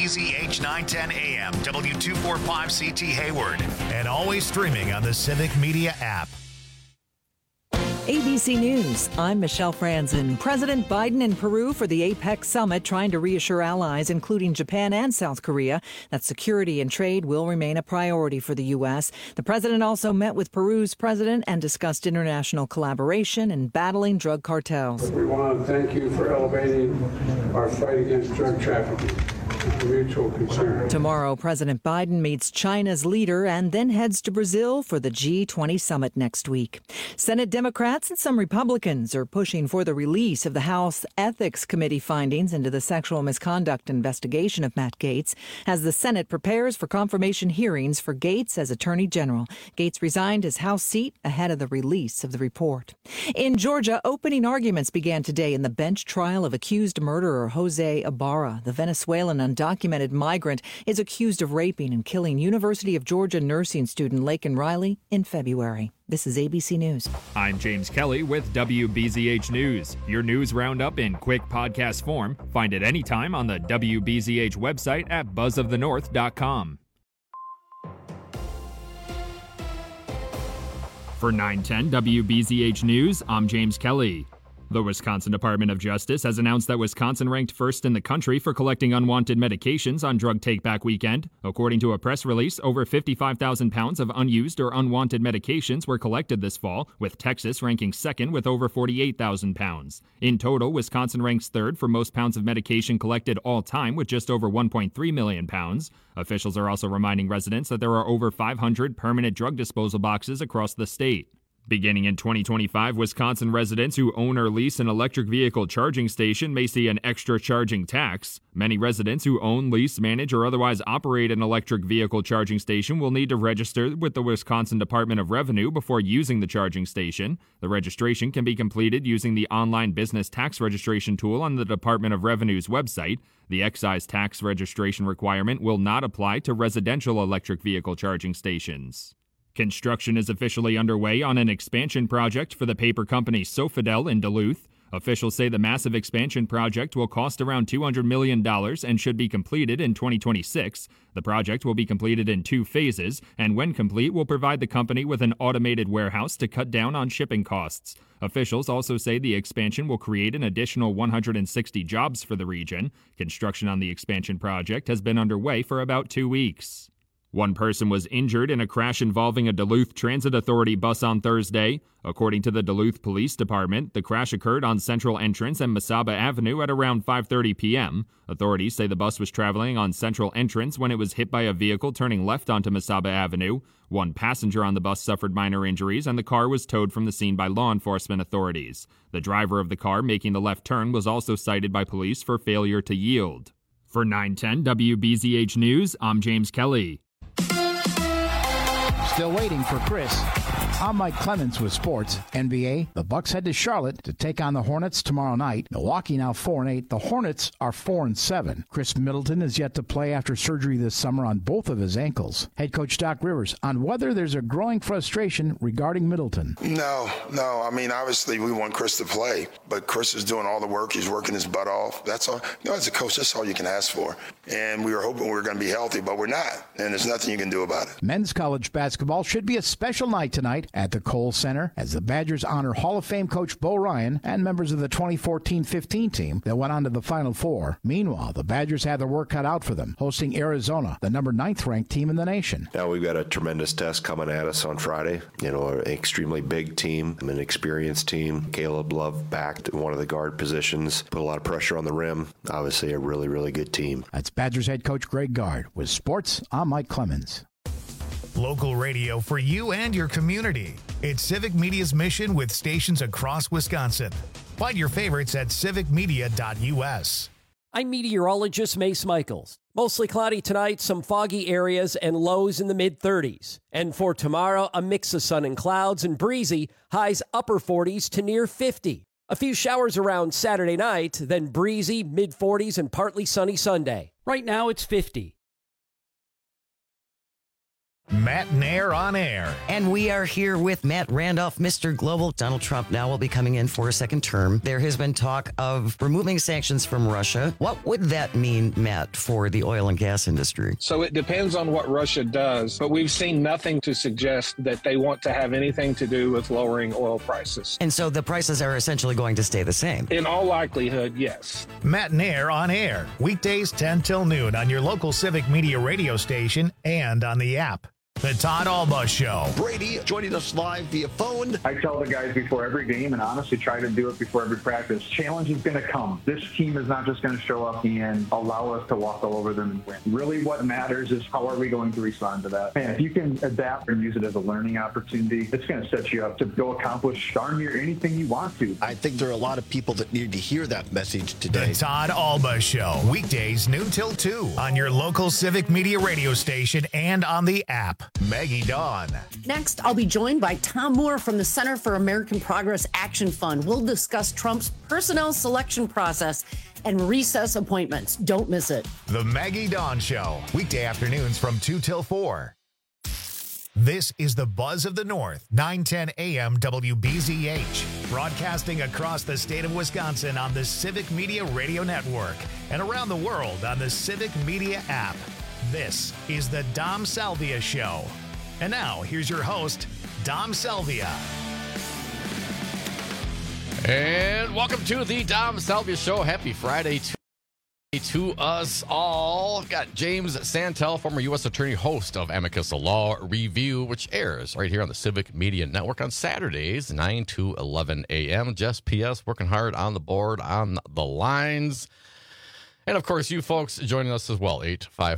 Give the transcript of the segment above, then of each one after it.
WBZH 910 AM, W245CT Hayward, and always streaming on the Civic Media app. ABC News, I'm Michelle Franzen. President Biden in Peru for the APEC summit, trying to reassure allies, including Japan and South Korea, that security and trade will remain a priority for the U.S. The president also met with Peru's president and discussed international collaboration in battling drug cartels. We want to thank you for elevating our fight against drug trafficking. Mutual concern. Tomorrow, President Biden meets China's leader and then heads to Brazil for the G20 summit next week. Senate Democrats and some Republicans are pushing for the release of the House Ethics Committee findings into the sexual misconduct investigation of Matt Gaetz as the Senate prepares for confirmation hearings for Gaetz as Attorney General. Gaetz resigned his House seat ahead of the release of the report. In Georgia, opening arguments began today in the bench trial of accused murderer Jose Ibarra. The Venezuelan undocumented migrant is accused of raping and killing University of Georgia nursing student Laken Riley in February. This is ABC News. I'm James Kelly with WBZH News. Your news roundup in quick podcast form. Find it anytime on the WBZH website at buzzofthenorth.com. For 910 WBZH News, I'm James Kelly. The Wisconsin Department of Justice has announced that Wisconsin ranked first in the country for collecting unwanted medications on Drug Take-Back Weekend. According to a press release, over 55,000 pounds of unused or unwanted medications were collected this fall, with Texas ranking second with over 48,000 pounds. In total, Wisconsin ranks third for most pounds of medication collected all time, with just over 1.3 million pounds. Officials are also reminding residents that there are over 500 permanent drug disposal boxes across the state. Beginning in 2025, Wisconsin residents who own or lease an electric vehicle charging station may see an extra charging tax. Many residents who own, lease, manage, or otherwise operate an electric vehicle charging station will need to register with the Wisconsin Department of Revenue before using the charging station. The registration can be completed using the online business tax registration tool on the Department of Revenue's website. The excise tax registration requirement will not apply to residential electric vehicle charging stations. Construction is officially underway on an expansion project for the paper company Sofidel in Duluth. Officials say the massive expansion project will cost around $200 million and should be completed in 2026. The project will be completed in 2 phases, and when complete, will provide the company with an automated warehouse to cut down on shipping costs. Officials also say the expansion will create an additional 160 jobs for the region. Construction on the expansion project has been underway for about 2 weeks. One person was injured in a crash involving a Duluth Transit Authority bus on Thursday. According to the Duluth Police Department, the crash occurred on Central Entrance and Mesaba Avenue at around 5:30 p.m. Authorities say the bus was traveling on Central Entrance when it was hit by a vehicle turning left onto Mesaba Avenue. One passenger on the bus suffered minor injuries, and the car was towed from the scene by law enforcement authorities. The driver of the car making the left turn was also cited by police for failure to yield. For 910 WBZH News, I'm James Kelly. Still waiting for Chris. I'm Mike Clemens with sports. NBA, the Bucks head to Charlotte to take on the Hornets tomorrow night. Milwaukee now 4-8. The Hornets are 4-7. Chris Middleton is yet to play after surgery this summer on both of his ankles. Head coach Doc Rivers on whether there's a growing frustration regarding Middleton. No. I mean, obviously we want Chris to play, but Chris is doing all the work. He's working his butt off. That's all. As a coach, that's all you can ask for. And we were hoping we were going to be healthy, but we're not. And there's nothing you can do about it. Men's college basketball should be a special night tonight at the Kohl Center as the Badgers honor Hall of Fame coach Bo Ryan and members of the 2014-15 team that went on to the Final Four. Meanwhile, the Badgers have their work cut out for them, hosting Arizona, the number 9th ranked team in the nation. Now we've got a tremendous test coming at us on Friday. An extremely big team, an experienced team. Caleb Love back in one of the guard positions, put a lot of pressure on the rim. Obviously a really, really good team. That's Badgers head coach Greg Gard. With sports, I'm Mike Clemens. Local radio for you and your community. It's Civic Media's mission with stations across Wisconsin. Find your favorites at civicmedia.us. I'm meteorologist Mace Michaels. Mostly cloudy tonight, some foggy areas, and lows in the mid-30s. And for tomorrow, a mix of sun and clouds and breezy, highs upper 40s to near 50. A few showers around Saturday night, then breezy, mid-40s, and partly sunny Sunday. Right now, it's 50. Matt Nair on air. And we are here with Matt Randolph, Mr. Global. Donald Trump now will be coming in for a second term. There has been talk of removing sanctions from Russia. What would that mean, Matt, for the oil and gas industry? So it depends on what Russia does, but we've seen nothing to suggest that they want to have anything to do with lowering oil prices. And so the prices are essentially going to stay the same? In all likelihood, yes. Matt Nair on air. Weekdays 10 till noon on your local Civic Media radio station and on the app. The Todd Alba Show. Brady joining us live via phone. I tell the guys before every game, and honestly try to do it before every practice, challenge is going to come. This team is not just going to show up and allow us to walk all over them and win. Really what matters is how are we going to respond to that. And if you can adapt and use it as a learning opportunity, it's going to set you up to go accomplish darn near anything you want to. I think there are a lot of people that need to hear that message today. The Todd Alba Show. Weekdays noon till 2 on your local Civic Media radio station and on the app. Maggie Dawn. Next, I'll be joined by Tom Moore from the Center for American Progress Action Fund. We'll discuss Trump's personnel selection process and recess appointments. Don't miss it. The Maggie Dawn Show. Weekday afternoons from 2 till 4. This is the Buzz of the North, 910 AM WBZH, broadcasting across the state of Wisconsin on the Civic Media Radio Network and around the world on the Civic Media app. This is the Dom Salvia Show. And now, here's your host, Dom Salvia. And welcome to the Dom Salvia Show. Happy Friday to us all. Got James Santel, former U.S. Attorney, host of Amicus Law Review, which airs right here on the Civic Media Network on Saturdays, 9 to 11 a.m. Jess P.S. working hard on the board, on the lines. And, of course, you folks joining us as well,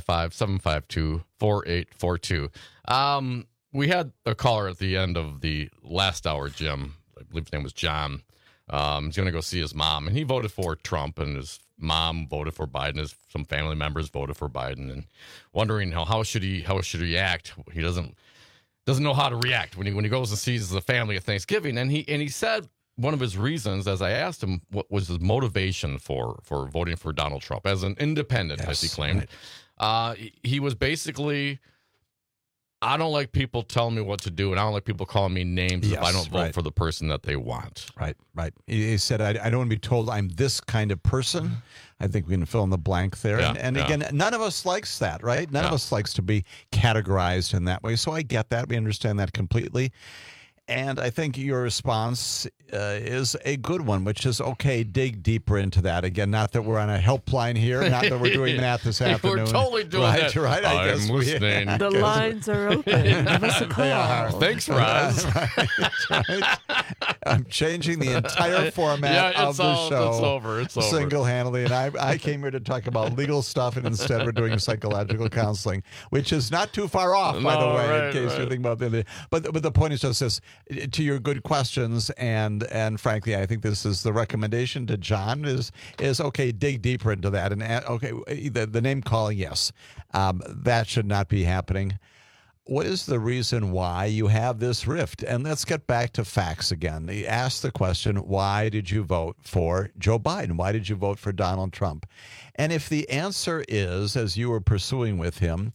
855-752-4842. We had a caller at the end of the last hour, Jim. I believe his name was John. He's going to go see his mom, and he voted for Trump, and his mom voted for Biden. Some family members voted for Biden, and wondering how should he act. He doesn't know how to react when he goes and sees the family at Thanksgiving. And he said one of his reasons, as I asked him, what was his motivation for voting for Donald Trump as an independent, as he claimed. Right. He was basically, I don't like people telling me what to do, and I don't like people calling me names if I don't vote for the person that they want. Right. He said, I don't want to be told I'm this kind of person. I think we can fill in the blank there. Yeah, and again, none of us likes that, right? None of us likes to be categorized in that way. So I get that. We understand that completely. And I think your response is a good one, which is, okay, dig deeper into that. Again, not that we're on a helpline here, not that we're doing that this afternoon. We're totally doing that. Right, I guess. I'm listening. The lines are open. Give us a call. Thanks, Roz. Right. I'm changing the entire format of the show. It's over. Single-handedly. And I came here to talk about legal stuff, and instead we're doing psychological counseling, which is not too far off, by the way, in case you're thinking about the other. But the point is just this. To your good questions, and frankly, I think this is the recommendation to John is okay, dig deeper into that, and okay, the name calling, yes, that should not be happening. What is the reason why you have this rift? And let's get back to facts again. He asked the question, why did you vote for Joe Biden? Why did you vote for Donald Trump? And if the answer is, as you were pursuing with him,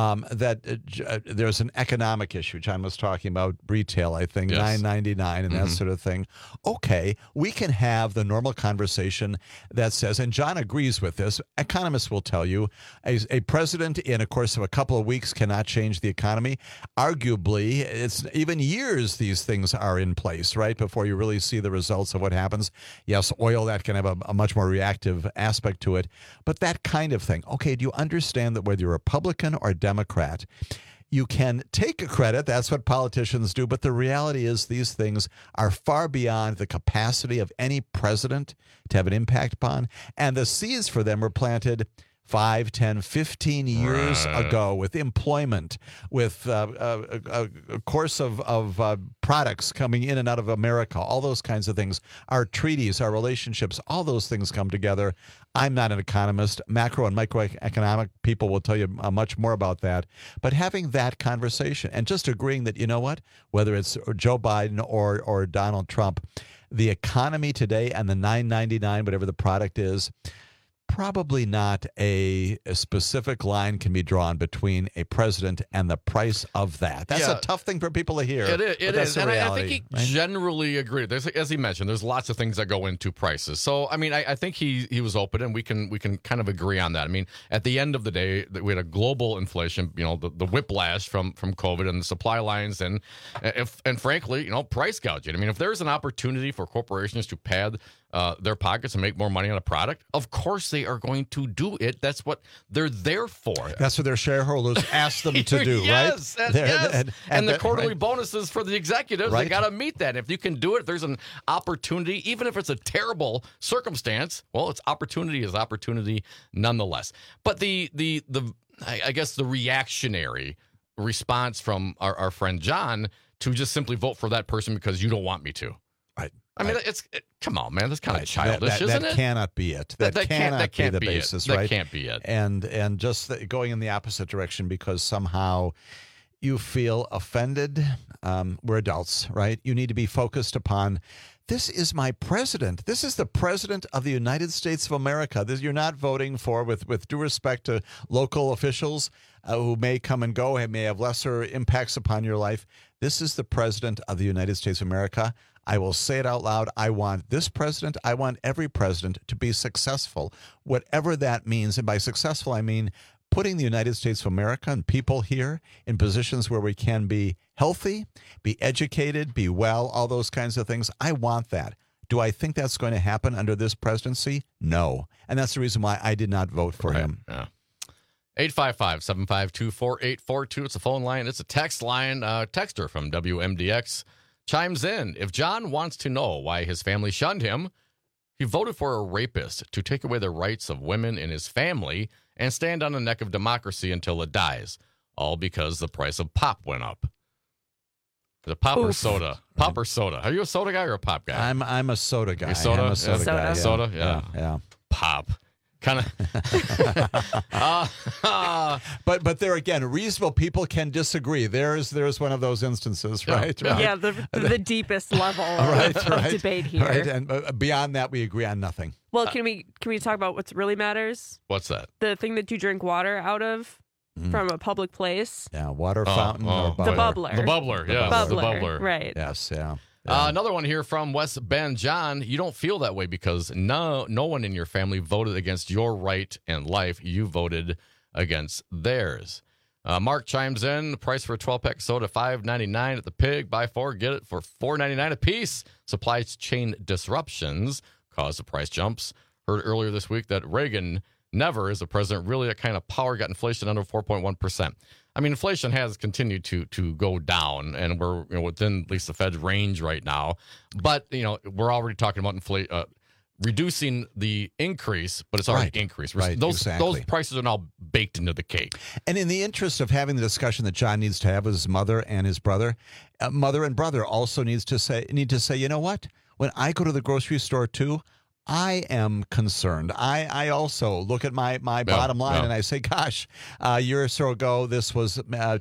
that there's an economic issue. John was talking about retail, I think, yes. $9.99 and that sort of thing. Okay, we can have the normal conversation that says, and John agrees with this, economists will tell you, a president in a course of a couple of weeks cannot change the economy. Arguably, it's even years these things are in place, right, before you really see the results of what happens. Yes, oil, that can have a much more reactive aspect to it. But that kind of thing. Okay, do you understand that whether you're Republican or Democrat, you can take a credit. That's what politicians do. But the reality is these things are far beyond the capacity of any president to have an impact upon. And the seeds for them were planted 5, 10, 15 years ago with employment, with a course of products coming in and out of America, all those kinds of things, our treaties, our relationships, all those things come together. I'm not an economist. Macro and microeconomic people will tell you much more about that. But having that conversation and just agreeing that, you know what, whether it's Joe Biden or Donald Trump, the economy today and the $9.99, whatever the product is, probably not a specific line can be drawn between a president and the price of that. That's a tough thing for people to hear. It is. And I think he right? generally agreed. There's, as he mentioned, there's lots of things that go into prices. So, I mean, I think he was open, and we can kind of agree on that. I mean, at the end of the day, we had a global inflation, the whiplash from COVID and the supply lines, and frankly, price gouging. I mean, if there's an opportunity for corporations to pad their pockets and make more money on a product, of course they are going to do it. That's what they're there for. That's what their shareholders ask them to do, yes, right? Yes. And the quarterly bonuses for the executives, they got to meet that. If you can do it, if there's an opportunity, even if it's a terrible circumstance, well, it's opportunity is opportunity nonetheless. But I guess the reactionary response from our friend John to just simply vote for that person because you don't want me to. Right. I mean, come on, man. That's kind of childish, isn't it? That cannot be it. That cannot be the basis, right? That can't be it. And just going in the opposite direction because somehow you feel offended. We're adults, right? You need to be focused upon, this is my president. This is the president of the United States of America. You're not voting for, with due respect to local officials who may come and go and may have lesser impacts upon your life. This is the president of the United States of America. I will say it out loud. I want this president, I want every president to be successful, whatever that means. And by successful, I mean putting the United States of America and people here in positions where we can be healthy, be educated, be well, all those kinds of things. I want that. Do I think that's going to happen under this presidency? No. And that's the reason why I did not vote for him. Yeah. 855-752-4842. It's a phone line. It's a text line. Texter from WMDX chimes in. If John wants to know why his family shunned him, he voted for a rapist to take away the rights of women in his family and stand on the neck of democracy until it dies, all because the price of pop went up. The pop or soda? Pop or soda? Are you a soda guy or a pop guy? I'm a soda guy. Soda? I'm a soda guy. Yeah. Soda? Yeah. Pop. Kind of. But there again, reasonable people can disagree. There's one of those instances, right? Yeah, the deepest level of debate here. Right, and beyond that, we agree on nothing. Well, can we talk about what really matters? What's that? The thing that you drink water out of from a public place. Yeah, water fountain or bubbler. The bubbler. The bubbler, yes. The bubbler. Right. Yes, yeah. Another one here from West Bend. John, you don't feel that way because no one in your family voted against your right and life. You voted against theirs. Mark chimes in. The price for a 12-pack soda, $5.99 at the Pig. Buy 4, get it for $4.99 a piece. Supply chain disruptions caused the price jumps. Heard earlier this week that Reagan never, as the president, really that kind of power got inflation under 4.1%. I mean, inflation has continued to go down, and we're within at least the Fed's range right now. But we're already talking about reducing the increase, but it's already increased. Right, those prices are now baked into the cake. And in the interest of having the discussion that John needs to have with his mother and his brother, mother and brother also need to say, you know what? When I go to the grocery store too, I am concerned. I also look at my bottom line and I say, gosh, a year or so ago, this was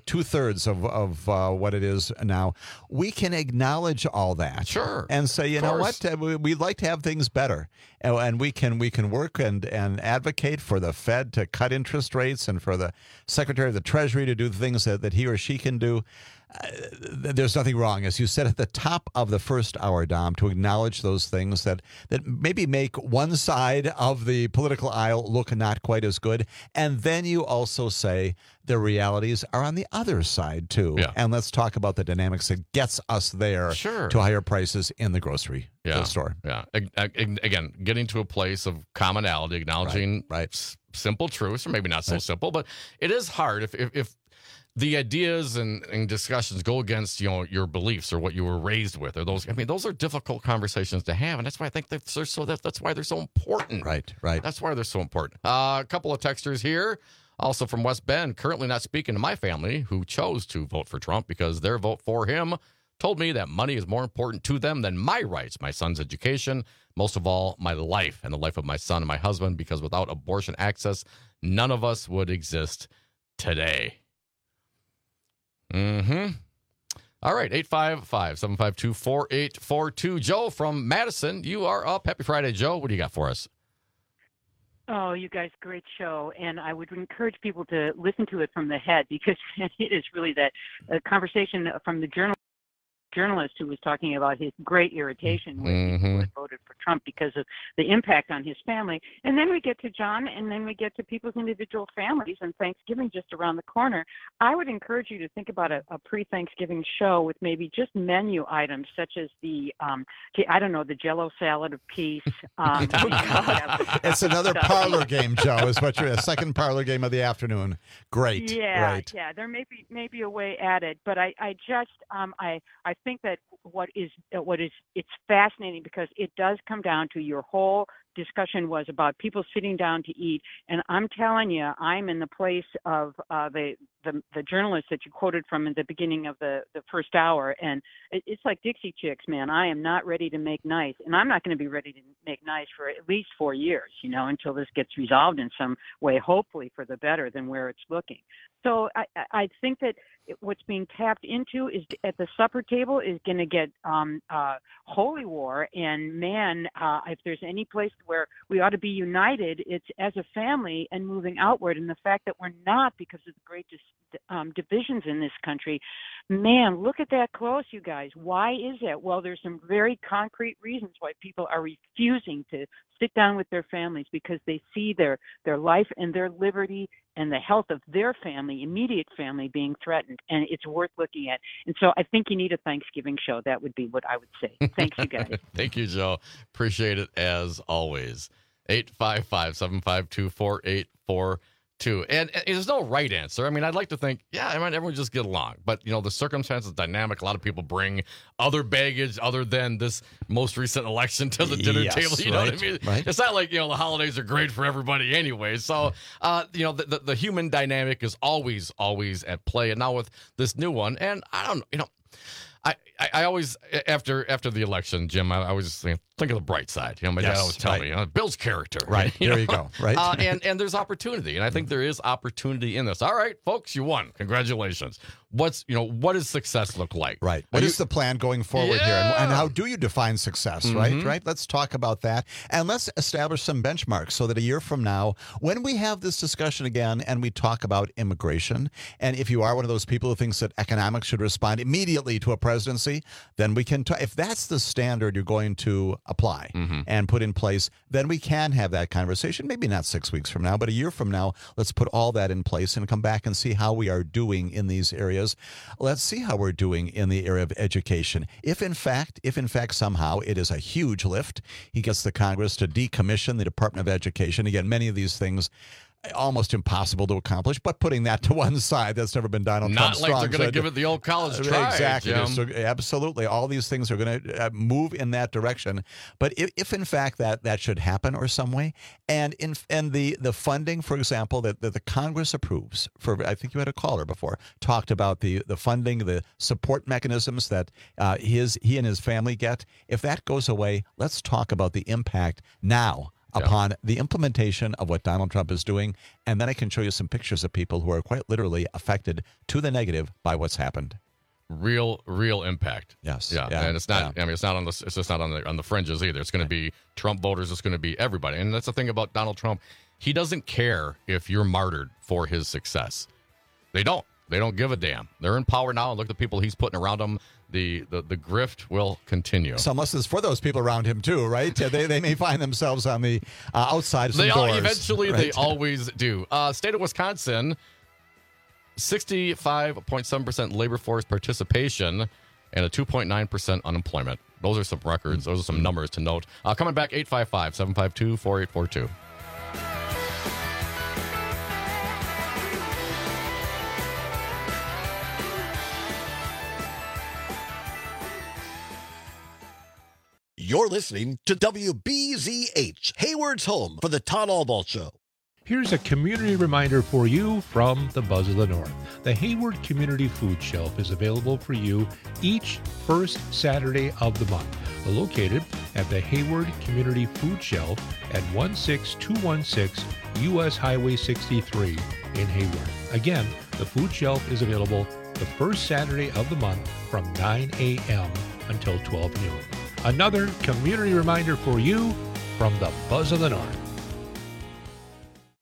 2/3 of what it is now. We can acknowledge all that. Sure. And say, you know what, we'd like to have things better. And we can work and advocate for the Fed to cut interest rates and for the Secretary of the Treasury to do the things that he or she can do. There's nothing wrong, as you said at the top of the first hour, Dom, to acknowledge those things that maybe make one side of the political aisle look not quite as good. And then you also say the realities are on the other side, too. Yeah. And let's talk about the dynamics that gets us there to higher prices in the grocery store. Yeah. Again, getting to a place of commonality, acknowledging simple truths, or maybe not so simple, but it is hard if the ideas and discussions go against your beliefs or what you were raised with, or those. I mean, those are difficult conversations to have, and that's why I think that's why they're so important. Right. That's why they're so important. A couple of texters here, also from West Bend, currently not speaking to my family, who chose to vote for Trump because their vote for him told me that money is more important to them than my rights, my son's education, most of all, my life and the life of my son and my husband. Because without abortion access, none of us would exist today. All right, 855-752-4842. Joe from Madison, you are up. Happy Friday, Joe. What do you got for us? Oh, you guys, great show. And I would encourage people to listen to it from the head, because it is really that conversation from the journalist who was talking about his great irritation with people who had voted for Trump because of the impact on his family. And then we get to John, and then we get to people's individual families, and Thanksgiving just around the corner. I would encourage you to think about a pre-Thanksgiving show with maybe just menu items such as the Jell-O salad of peace. It's another parlor game, Joe, is what you're a second parlor game of the afternoon. Great. Yeah, Great. yeah. There may be a way at it, but I think that it's fascinating, because it does come down to your whole discussion was about people sitting down to eat. And I'm telling you, I'm in the place of the journalist that you quoted from at the beginning of the first hour. And it's like Dixie Chicks, man. I am not ready to make nice. And I'm not going to be ready to make nice for at least 4 years, until this gets resolved in some way, hopefully for the better than where it's looking. So I think that what's being tapped into is at the supper table is going to get holy war. And man, if there's any place where we ought to be united, it's as a family and moving outward. And the fact that we're not, because of the great divisions in this country, man, look at that close, you guys. Why is that? Well, there's some very concrete reasons why people are refusing to sit down with their families, because they see their life and their liberty and the health of their family, immediate family, being threatened. And it's worth looking at. And so I think you need a Thanksgiving show. That would be what I would say. Thanks, you guys. Thank you, Joe. Appreciate it as always. 855-752-4842. And there's no right answer. I mean, I'd like to think, everyone just get along. But, the circumstances dynamic. A lot of people bring other baggage other than this most recent election to the dinner table. You know what I mean? Right. It's not like, the holidays are great for everybody anyway. So, the human dynamic is always at play. And now with this new one, and I don't know, I always, after the election, Jim, I always think of the bright side. My dad always tell me, Bill's character. Right. There you go. Right. And there's opportunity. And I think there is opportunity in this. All right, folks, you won. Congratulations. What does success look like? Right. What is the plan going forward here? And how do you define success? Right. Let's talk about that. And let's establish some benchmarks so that a year from now, when we have this discussion again and we talk about immigration, and if you are one of those people who thinks that economics should respond immediately to a presidency, then we can, if that's the standard you're going to apply and put in place, then we can have that conversation. Maybe not 6 weeks from now, but a year from now, let's put all that in place and come back and see how we are doing in these areas. Let's see how we're doing in the area of education. If in fact somehow it is a huge lift, he gets the Congress to decommission the Department of Education. Again, many of these things almost impossible to accomplish, but putting that to one side, that's never been Donald Trump's Not like they're going to give it the old college try. Exactly. Jim. So absolutely. All these things are going to move in that direction. But if in fact that should happen or some way, and the funding, for example, that the Congress approves for, I think you had a caller before, talked about the funding, the support mechanisms that he and his family get. If that goes away, let's talk about the impact now upon the implementation of what Donald Trump is doing. And then I can show you some pictures of people who are quite literally affected to the negative by what's happened. Real impact. Yes. Yeah. And it's not, it's not it's just not on the fringes either. It's going to be Trump voters. It's going to be everybody. And that's the thing about Donald Trump. He doesn't care if you're martyred for his success. They don't give a damn. They're in power now. And look at the people he's putting around them. The grift will continue. So unless it's for those people around him too, right? They may find themselves on the outside of some doors. Eventually, they always do. State of Wisconsin, 65.7% labor force participation and a 2.9% unemployment. Those are some records. Those are some numbers to note. Coming back, 855-752-4842. You're listening to WBZH, Hayward's home for the Todd Albaugh Show. Here's a community reminder for you from the Buzz of the North. The Hayward Community Food Shelf is available for you each first Saturday of the month. Located at the Hayward Community Food Shelf at 16216 U.S. Highway 63 in Hayward. Again, the food shelf is available the first Saturday of the month from 9 a.m. until 12 noon. Another community reminder for you from the Buzz of the North.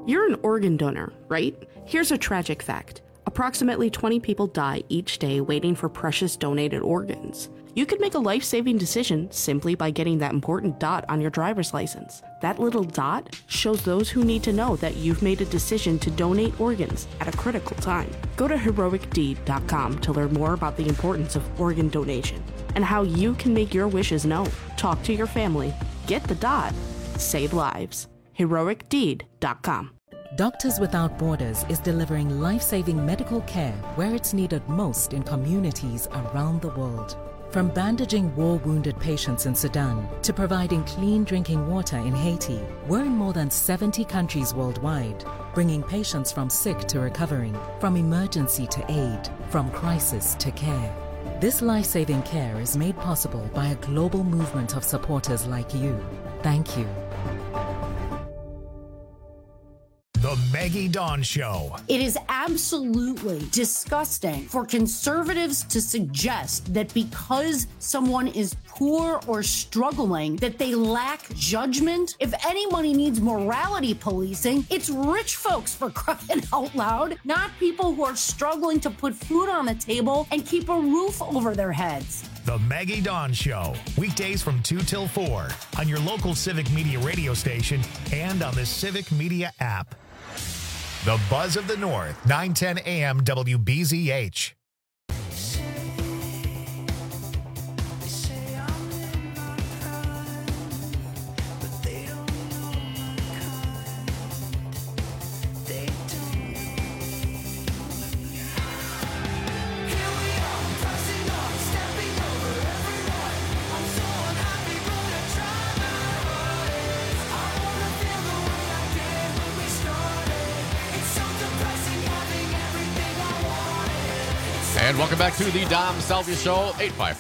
You're an organ donor, right? Here's a tragic fact. Approximately 20 people die each day waiting for precious donated organs. You could make a life-saving decision simply by getting that important dot on your driver's license. That little dot shows those who need to know that you've made a decision to donate organs at a critical time. Go to heroicdeed.com to learn more about the importance of organ donation and how you can make your wishes known. Talk to your family. Get the dot. Save lives. heroicdeed.com. Doctors Without Borders is delivering life-saving medical care where it's needed most in communities around the world. From bandaging war-wounded patients in Sudan to providing clean drinking water in Haiti, we're in more than 70 countries worldwide, bringing patients from sick to recovering, from emergency to aid, from crisis to care. This life-saving care is made possible by a global movement of supporters like you. Thank you. The Maggie Dawn Show. It is absolutely disgusting for conservatives to suggest that because someone is poor or struggling, that they lack judgment. If anybody needs morality policing, it's rich folks, for crying out loud, not people who are struggling to put food on the table and keep a roof over their heads. The Maggie Dawn Show. Weekdays from 2 till 4 on your local Civic Media radio station and on the Civic Media app. The Buzz of the North, 910 AM WBZH. And welcome back to the Dom Salvia Show,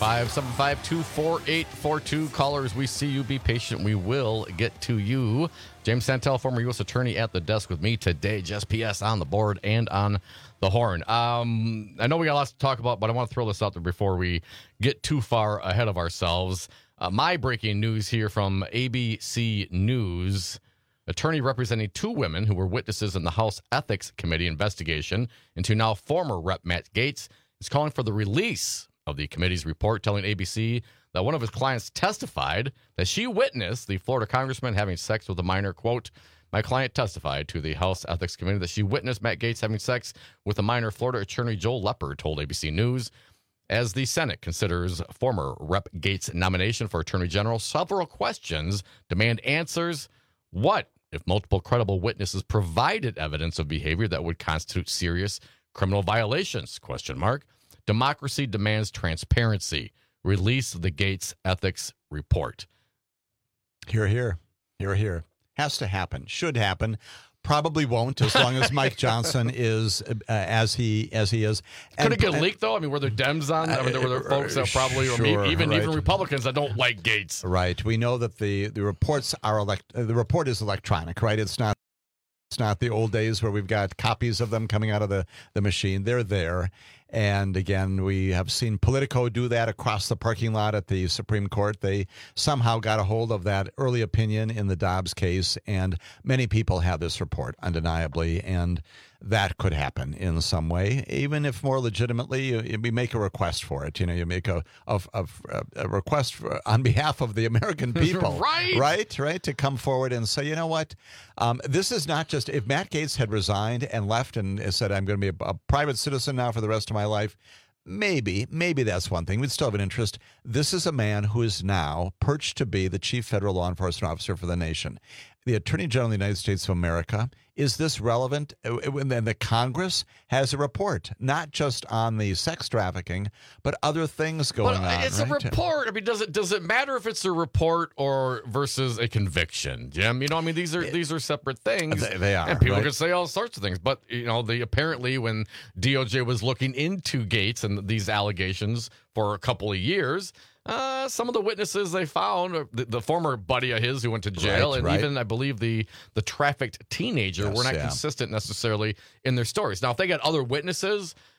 855-752-4842. Callers, we see you. Be patient. We will get to you. James Santel, former U.S. attorney at the desk with me today. Jess P.S. on the board and on the horn. I know we got lots to talk about, but I want to throw this out there before we get too far ahead of ourselves. My breaking news here from ABC News. Attorney representing two women who were witnesses in the House Ethics Committee investigation into now former Rep. Matt Gaetz is calling for the release of the committee's report, telling ABC that one of his clients testified that she witnessed the Florida congressman having sex with a minor. Quote, my client testified to the House Ethics Committee that she witnessed Matt Gaetz having sex with a minor. Florida Attorney Joel Lepper told ABC News. As the Senate considers former Rep. Gaetz' nomination for Attorney General, several questions demand answers. What if multiple credible witnesses provided evidence of behavior that would constitute serious criminal violations? ? Democracy demands transparency. Release the Gaetz ethics report. Hear, hear. Hear, hear. Has to happen. Should happen. Probably won't, as long as Mike Johnson is as he is. Could it get leaked, though? I mean, were there Dems on? I mean, there were folks that probably, sure, or even Republicans that don't like Gaetz. Right. We know that the reports are the report is electronic, right? It's not the old days where we've got copies of them coming out of the machine. They're there. And again, we have seen Politico do that across the parking lot at the Supreme Court. They somehow got a hold of that early opinion in the Dobbs case, and many people have this report, undeniably, and that could happen in some way, even if more legitimately we make a request for it. You know, you make a request on behalf of the American people, right, to come forward and say, you know what, this is not just, if Matt Gaetz had resigned and left and said, I'm going to be a private citizen now for the rest of my life, maybe that's one thing. We'd still have an interest. This is a man who is now perched to be the chief federal law enforcement officer for the nation. The Attorney General of the United States of America. Is this relevant? And the Congress has a report, not just on the sex trafficking, but other things going on. It's right? a report. I mean, does it matter if it's a report or versus a conviction, Jim? You know, I mean, these are separate things. They are, and people right? can say all sorts of things. But you know, apparently when DOJ was looking into Gaetz and these allegations for a couple of years. Some of the witnesses they found, the former buddy of his who went to jail, even I believe the trafficked teenager were not consistent necessarily in their stories. Now, if they got other witnesses,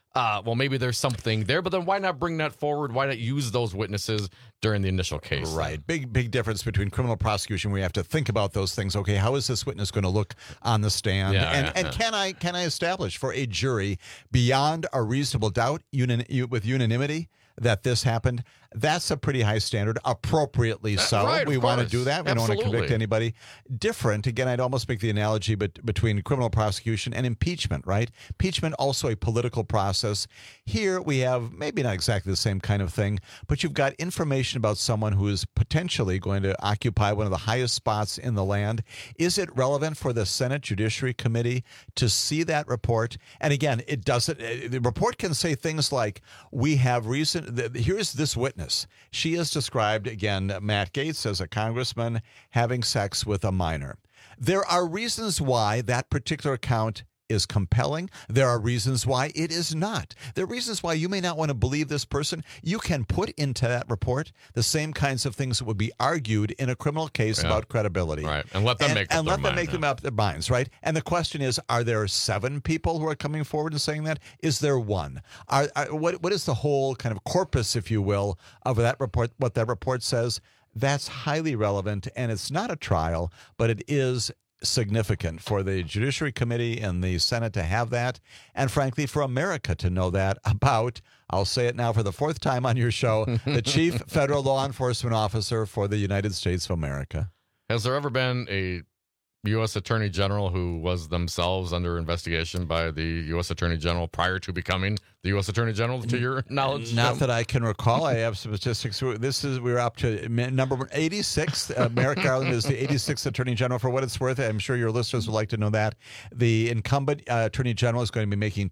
well, maybe there's something there, but then why not bring that forward? Why not use those witnesses during the initial case? Right. Big difference between criminal prosecution where you have to think about those things. Okay, how is this witness going to look on the stand? And can I establish for a jury beyond a reasonable doubt with unanimity that this happened? That's a pretty high standard, appropriately so. Right, we want to do that. We don't want to Absolutely. convict anybody. Different. Again, I'd almost make the analogy between criminal prosecution and impeachment, right? Impeachment, also a political process. Here we have maybe not exactly the same kind of thing, but you've got information about someone who is potentially going to occupy one of the highest spots in the land. Is it relevant for the Senate Judiciary Committee to see that report? And again, it doesn't. The report can say things like, we have reason, here's this witness. She is described, again, Matt Gaetz, as a congressman having sex with a minor. There are reasons why that particular account is compelling. There are reasons why it is not. There are reasons why you may not want to believe this person. You can put into that report the same kinds of things that would be argued in a criminal case about credibility. Right. And let them make up their minds, right? And the question is, are there 7 people who are coming forward and saying that? Is there one? What is the whole kind of corpus, if you will, of that report, what that report says? That's highly relevant, and it's not a trial, but it is significant for the Judiciary Committee and the Senate to have that, and frankly for America to know that about, I'll say it now for the 4th time on your show, the Chief Federal Law Enforcement Officer for the United States of America. Has there ever been a U.S. Attorney General who was themselves under investigation by the U.S. Attorney General prior to becoming the U.S. Attorney General, to your knowledge? Not that I can recall. I have some statistics. We're up to number 86. Merrick Garland is the 86th Attorney General. For what it's worth, I'm sure your listeners would like to know that. The incumbent Attorney General is going to be making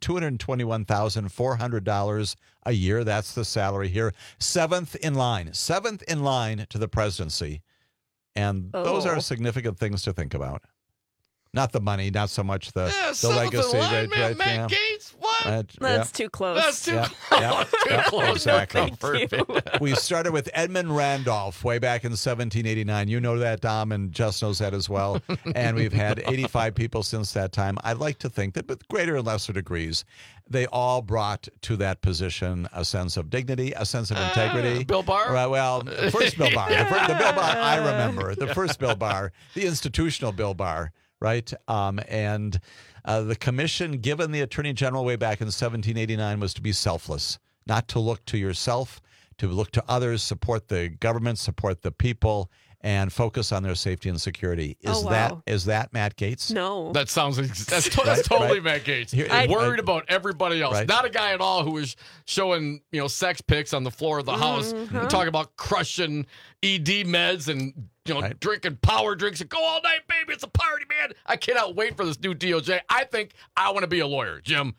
$221,400 a year. That's the salary here. 7th in line to the presidency. And those are significant things to think about. Not the money, not so much the legacy. Line, man, Matt Gaetz, what? That's too close. That's too close. Too close. Exactly. Perfect. We started with Edmund Randolph way back in 1789. You know that, Dom, and Jess knows that as well. And we've had 85 people since that time. I'd like to think that with greater and lesser degrees, they all brought to that position a sense of dignity, a sense of integrity. Bill Barr? Well, first Bill Barr. The Bill Barr I remember. The first Bill Barr, the institutional Bill Barr, right? And the commission given the Attorney General way back in 1789 was to be selfless, not to look to yourself, to look to others, support the government, support the people, and focus on their safety and security. Is that Matt Gaetz? No. That sounds that's totally Matt Gaetz. Worried about everybody else. Right. Not a guy at all who is showing, sex pics on the floor of the house and talking about crushing ED meds and drinking power drinks and go all night, baby. It's a party, man. I cannot wait for this new DOJ. I think I want to be a lawyer, Jim.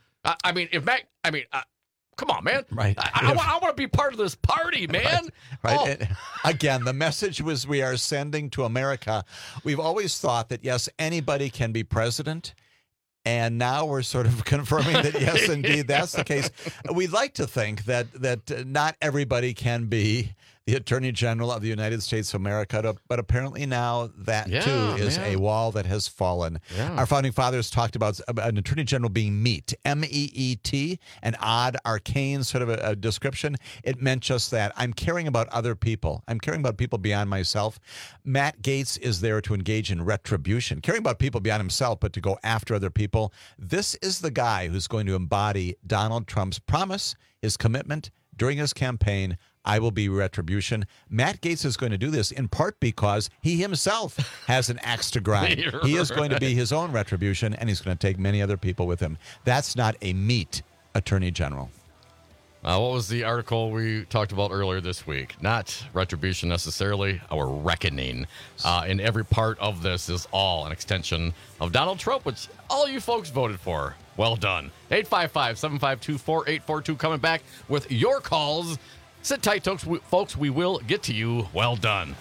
Come on, man. Right. I want to be part of this party, man. Right. Oh. Again, the message was we are sending to America. We've always thought that, yes, anybody can be president. And now we're sort of confirming that, yes, indeed, that's the case. We'd like to think that not everybody can be the Attorney General of the United States of America, but apparently now that, too, is a wall that has fallen. Yeah. Our founding fathers talked about an Attorney General being meet, M-E-E-T, an odd, arcane sort of a description. It meant just that. I'm caring about other people. I'm caring about people beyond myself. Matt Gaetz is there to engage in retribution, caring about people beyond himself, but to go after other people. This is the guy who's going to embody Donald Trump's promise, his commitment during his campaign. I will be retribution. Matt Gaetz is going to do this in part because he himself has an axe to grind. He is going to be his own retribution, and he's going to take many other people with him. That's not a meet Attorney General. What was the article we talked about earlier this week? Not retribution necessarily, our reckoning. And every part of this is all an extension of Donald Trump, which all you folks voted for. Well done. 855-752-4842 coming back with your calls. Sit tight, folks. We will get to you. Well done.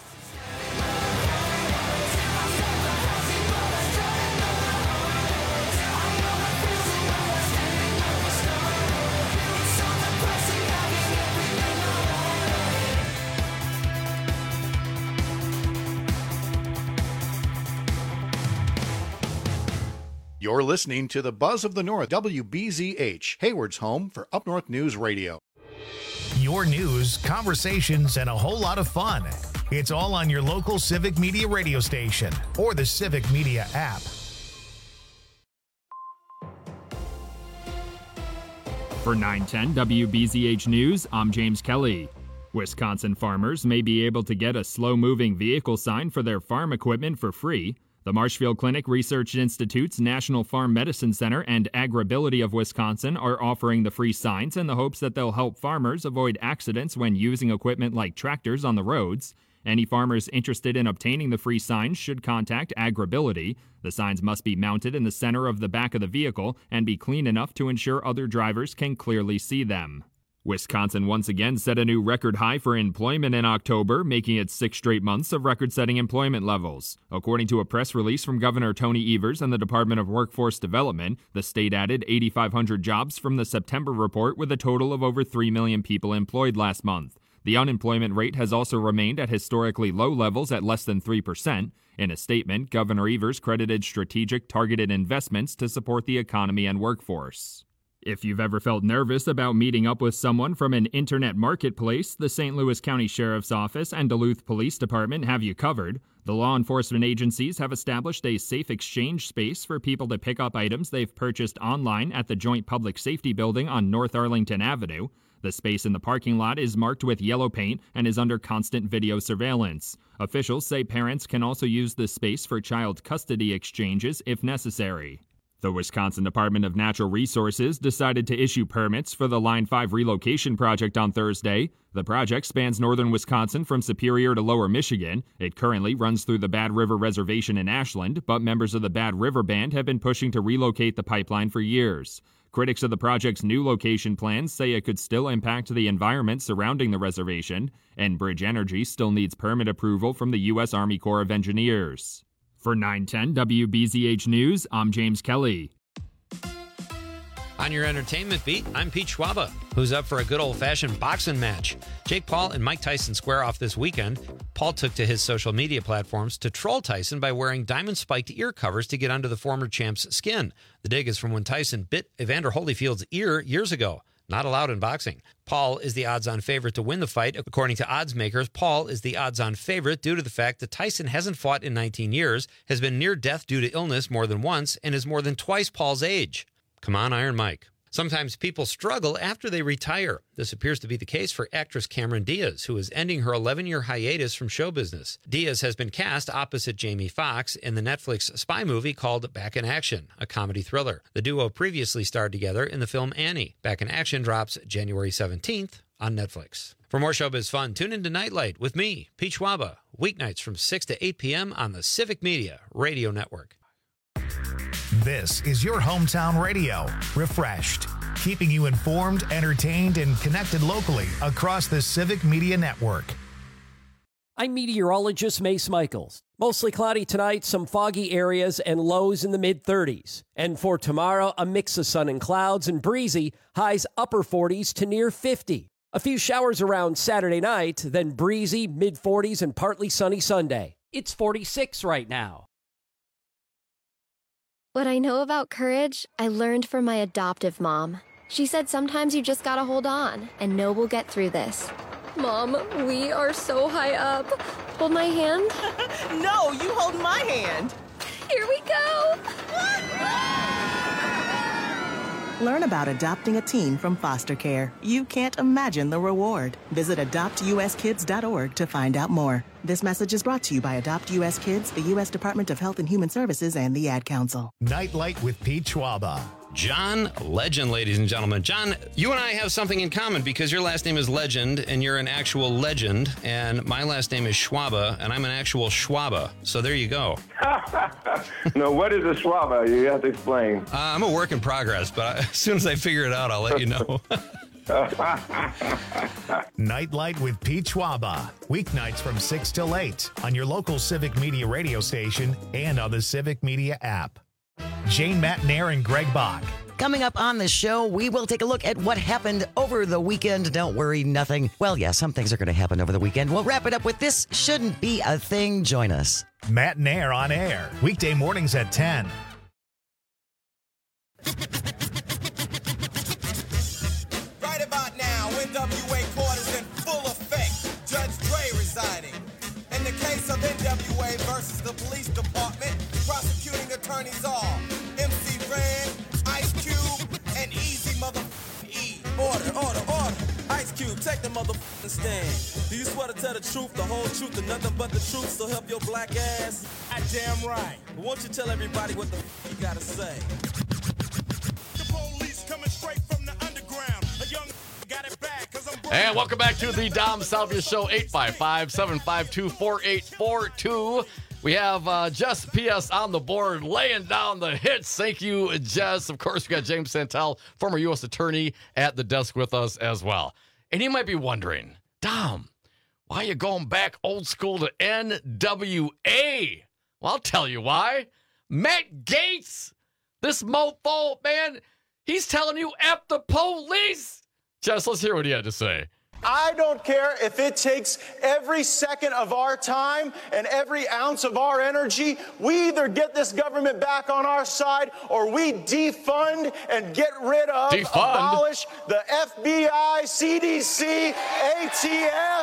You're listening to the Buzz of the North, WBZH, Hayward's home for Up North News Radio. Your news, conversations, and a whole lot of fun. It's all on your local Civic Media radio station or the Civic Media app. For 910 WBZH News, I'm James Kelly. Wisconsin farmers may be able to get a slow-moving vehicle sign for their farm equipment for free. The Marshfield Clinic Research Institute's National Farm Medicine Center and Agribility of Wisconsin are offering the free signs in the hopes that they'll help farmers avoid accidents when using equipment like tractors on the roads. Any farmers interested in obtaining the free signs should contact Agribility. The signs must be mounted in the center of the back of the vehicle and be clean enough to ensure other drivers can clearly see them. Wisconsin once again set a new record high for employment in October, making it 6 straight months of record-setting employment levels. According to a press release from Governor Tony Evers and the Department of Workforce Development, the state added 8,500 jobs from the September report with a total of over 3 million people employed last month. The unemployment rate has also remained at historically low levels at less than 3%. In a statement, Governor Evers credited strategic, targeted investments to support the economy and workforce. If you've ever felt nervous about meeting up with someone from an internet marketplace, the St. Louis County Sheriff's Office and Duluth Police Department have you covered. The law enforcement agencies have established a safe exchange space for people to pick up items they've purchased online at the Joint Public Safety Building on North Arlington Avenue. The space in the parking lot is marked with yellow paint and is under constant video surveillance. Officials say parents can also use this space for child custody exchanges if necessary. The Wisconsin Department of Natural Resources decided to issue permits for the Line 5 relocation project on Thursday. The project spans northern Wisconsin from Superior to Lower Michigan. It currently runs through the Bad River Reservation in Ashland, but members of the Bad River Band have been pushing to relocate the pipeline for years. Critics of the project's new location plans say it could still impact the environment surrounding the reservation, and Bridge Energy still needs permit approval from the U.S. Army Corps of Engineers. For 910 WBZH News, I'm James Kelly. On your entertainment beat, I'm Pete Schwaba, who's up for a good old-fashioned boxing match. Jake Paul and Mike Tyson square off this weekend. Paul took to his social media platforms to troll Tyson by wearing diamond-spiked ear covers to get under the former champ's skin. The dig is from when Tyson bit Evander Holyfield's ear years ago. Not allowed in boxing. Paul is the odds-on favorite to win the fight. According to odds makers, Paul is the odds-on favorite due to the fact that Tyson hasn't fought in 19 years, has been near death due to illness more than once, and is more than twice Paul's age. Come on, Iron Mike. Sometimes people struggle after they retire. This appears to be the case for actress Cameron Diaz, who is ending her 11-year hiatus from show business. Diaz has been cast opposite Jamie Foxx in the Netflix spy movie called Back in Action, a comedy thriller. The duo previously starred together in the film Annie. Back in Action drops January 17th on Netflix. For more showbiz fun, tune into Nightlight with me, Pete Schwaba, weeknights from 6 to 8 p.m. on the Civic Media Radio Network. This is your hometown radio, refreshed, keeping you informed, entertained, and connected locally across the Civic Media Network. I'm meteorologist Mace Michaels. Mostly cloudy tonight, some foggy areas, and lows in the mid-30s. And for tomorrow, a mix of sun and clouds and breezy, highs upper 40s to near 50. A few showers around Saturday night, then breezy, mid-40s, and partly sunny Sunday. It's 46 right now. What I know about courage, I learned from my adoptive mom. She said sometimes you just gotta hold on and know we'll get through this. Mom, we are so high up. Hold my hand. No, you hold my hand. Here we go. Learn about adopting a teen from foster care. You can't imagine the reward. Visit adoptuskids.org to find out more. This message is brought to you by Adopt U.S. Kids, the U.S. Department of Health and Human Services, and the Ad Council. Nightlight with Pete Schwaba. John Legend, ladies and gentlemen. John, you and I have something in common because your last name is Legend and you're an actual legend, and my last name is Schwaba and I'm an actual Schwaba. So there you go. No, what is a Schwaba? You have to explain. I'm a work in progress, but as soon as I figure it out, I'll let you know. Nightlight with Pete Schwaba. Weeknights from 6 till 8 on your local Civic Media radio station and on the Civic Media app. Jane Matnair and Greg Bach. Coming up on the show, we will take a look at what happened over the weekend. Don't worry, nothing. Well, yeah, some things are going to happen over the weekend. We'll wrap it up with This Shouldn't Be a Thing. Join us. Matnair on air. Weekday mornings at 10. understand. Do you swear to tell the truth, the whole truth, and nothing but the truth, so help your black ass? I damn right. But won't you tell everybody what the you gotta say? The police coming straight from the underground. A young got it back, 'cause I'm... And welcome back to the Dom Salvia Show, 855-752-4842. We have Jess P.S. on the board, laying down the hits. Thank you, Jess. Of course, we got James Santel, former U.S. attorney, at the desk with us as well. And you might be wondering, Dom, why are you going back old school to NWA? Well, I'll tell you why. Matt Gaetz, this mofo, man, he's telling you F the police. Jess, let's hear what he had to say. I don't care if it takes every second of our time and every ounce of our energy. We either get this government back on our side or we defund and get rid of, abolish the FBI, CDC, ATF,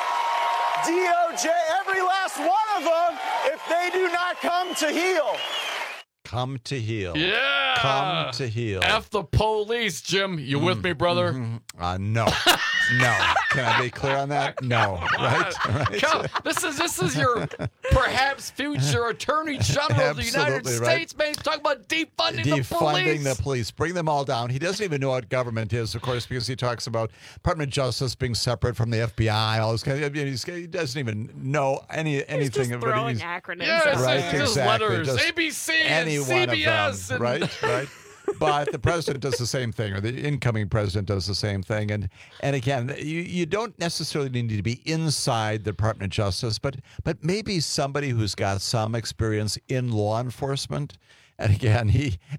DOJ, every last one of them if they do not come to heel. Come to heel. Yeah. Come to heel. F the police, Jim. You with me, brother? No. No. Can I be clear on that? No. Right? Come, this is your perhaps future Attorney General of the United States, man. He's talking about defunding the police. The police. Bring them all down. He doesn't even know what government is, of course, because he talks about Department of Justice being separate from the FBI. All this kind of, he doesn't even know anything He's just of throwing it. acronyms. Yes, Right, just exactly. letters. Just ABC any and one of CBS. them. Right. But the president does the same thing, or the incoming president does the same thing. And again, you don't necessarily need to be inside the Department of Justice, but maybe somebody who's got some experience in law enforcement. And again,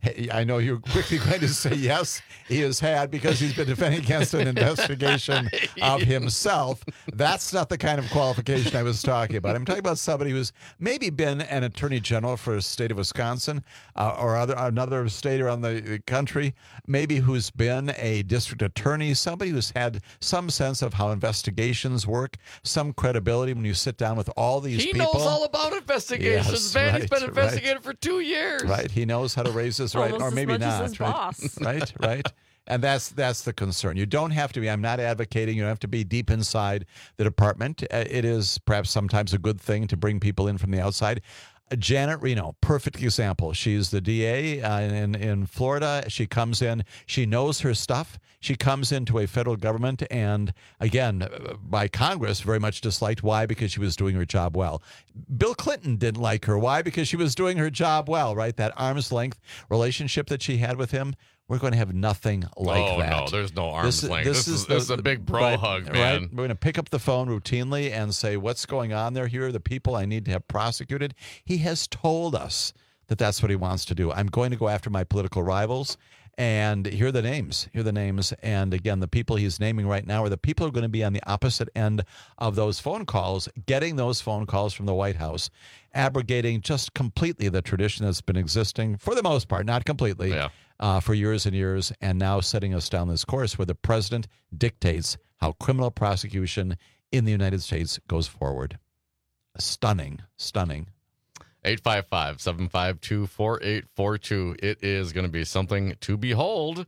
I know you're quickly going to say yes, he has had, because he's been defending against an investigation of himself. That's not the kind of qualification I was talking about. I'm talking about somebody who's maybe been an attorney general for the state of Wisconsin or another state around the country, maybe who's been a district attorney, somebody who's had some sense of how investigations work, some credibility when you sit down with all these people. He knows all about investigations, Yes, man. right, He's been investigating for 2 years. Right. He knows how to raise his right, Almost or as maybe much as not. his Right? boss. Right. And that's the concern. You don't have to be. I'm not advocating. You don't have to be deep inside the department. It is perhaps sometimes a good thing to bring people in from the outside. Janet Reno, perfect example. She's the DA in Florida. She comes in. She knows her stuff. She comes into a federal government and, again, by Congress, very much disliked. Why? Because she was doing her job well. Bill Clinton didn't like her. Why? Because she was doing her job well, right? That arm's length relationship that she had with him. We're going to have nothing like that. Oh, no, there's no arm's length. This is a big bro hug, man. Right? We're going to pick up the phone routinely and say, what's going on there? Here are the people I need to have prosecuted. He has told us that that's what he wants to do. I'm going to go after my political rivals. And here are the names. And again, the people he's naming right now are the people who are going to be on the opposite end of those phone calls, getting those phone calls from the White House, abrogating just completely the tradition that's been existing, for the most part, not completely, for years and years, and now setting us down this course where the president dictates how criminal prosecution in the United States goes forward. Stunning. 855-752-4842. It is going to be something to behold.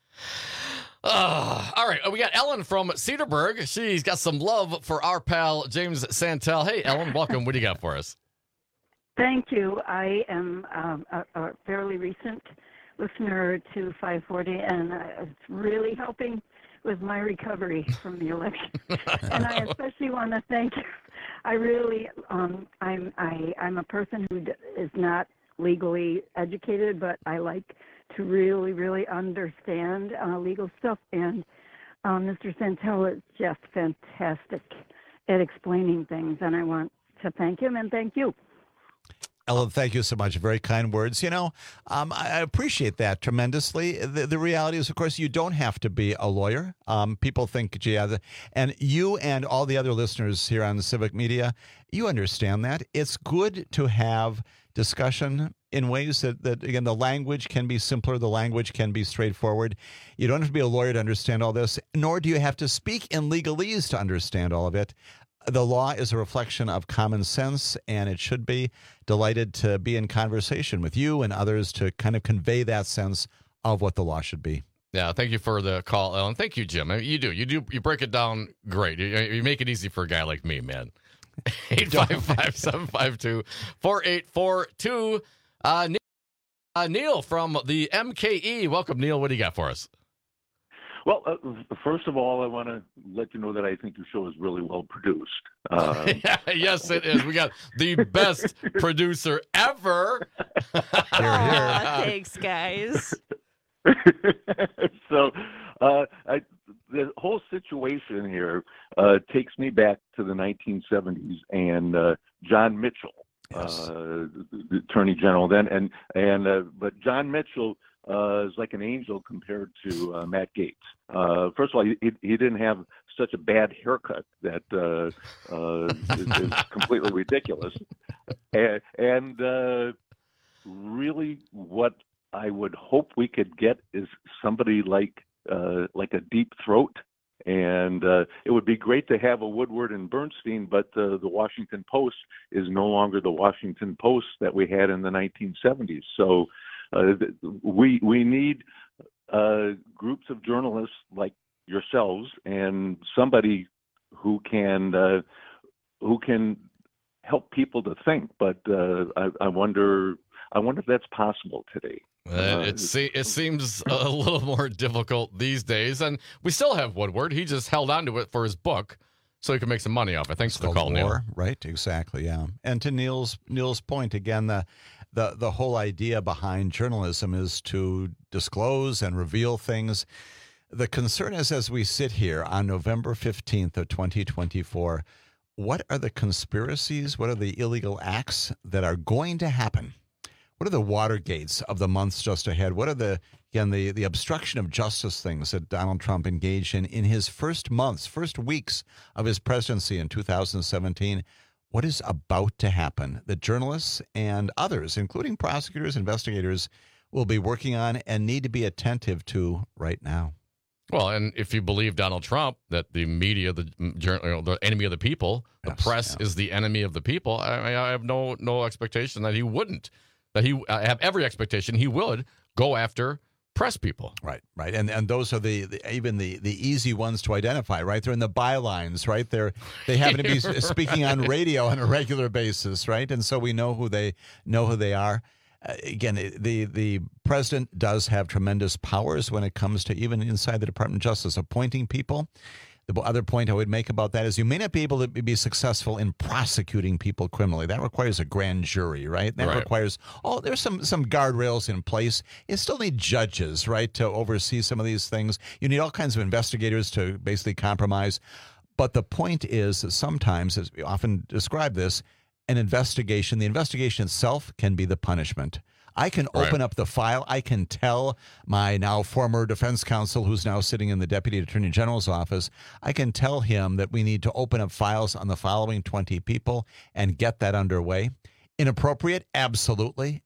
All right, we got Ellen from Cedarburg. She's got some love for our pal, James Santel. Hey, Ellen, welcome. What do you got for us? Thank you. I am a fairly recent listener to 540, and it's really helping with my recovery from the election. And I especially want to thank you. I really, I'm a person who is not legally educated, but I like to really, really understand legal stuff. And Mr. Santel is just fantastic at explaining things, and I want to thank him and thank you. Ellen, thank you so much. Very kind words. I appreciate that tremendously. The reality is, of course, you don't have to be a lawyer. People think, gee, and you and all the other listeners here on the Civic Media, you understand that. It's good to have discussion in ways that, again, the language can be simpler. The language can be straightforward. You don't have to be a lawyer to understand all this, nor do you have to speak in legalese to understand all of it. The law is a reflection of common sense, and it should be. Delighted to be in conversation with you and others to kind of convey that sense of what the law should be. Yeah, thank you for the call, Ellen. Thank you, Jim. You break it down great. You make it easy for a guy like me, man. 855-752-4842. Neil from the MKE. Welcome, Neil. What do you got for us? Well, first of all, I want to let you know that I think your show is really well produced. Yes, it is. We got the best producer ever. Thanks, guys. So the whole situation here takes me back to the 1970s and John Mitchell, the Attorney General then, but John Mitchell is like an angel compared to Matt Gaetz. First of all, he didn't have such a bad haircut that is completely ridiculous, and really what I would hope we could get is somebody like a Deep Throat, and it would be great to have a Woodward and Bernstein, but the Washington Post is no longer the Washington Post that we had in the 1970s. So we need groups of journalists like yourselves and somebody who can help people to think. But I wonder if that's possible today. It seems a little more difficult these days, and we still have Woodward. He just held on to it for his book so he could make some money off it. Thanks for the call, Neil. Right, exactly, yeah. And to Neil's point, again, the whole idea behind journalism is to disclose and reveal things. The concern is, as we sit here on November 15th of 2024, what are the conspiracies? What are the illegal acts that are going to happen? What are the Watergates of the months just ahead? What are the obstruction of justice things that Donald Trump engaged in his first weeks of his presidency in 2017? What is about to happen that journalists and others, including prosecutors, investigators, will be working on and need to be attentive to right now? Well, and if you believe Donald Trump, that the media, the enemy of the people, the press is the enemy of the people, I have no expectation that he wouldn't. That I have every expectation he would go after press people. Right. And those are the easy ones to identify, right? They're in the bylines, right? They happen to be speaking on radio on a regular basis, right? And so we know who they are. Again, the president does have tremendous powers when it comes to even inside the Department of Justice appointing people. The other point I would make about that is you may not be able to be successful in prosecuting people criminally. That requires a grand jury, right? That requires, there's some guardrails in place. You still need judges, right, to oversee some of these things. You need all kinds of investigators to basically compromise. But the point is that sometimes, as we often describe this, the investigation itself can be the punishment. I can open up the file. I can tell my now former defense counsel, who's now sitting in the Deputy Attorney General's office, I can tell him that we need to open up files on the following 20 people and get that underway. Inappropriate? Absolutely.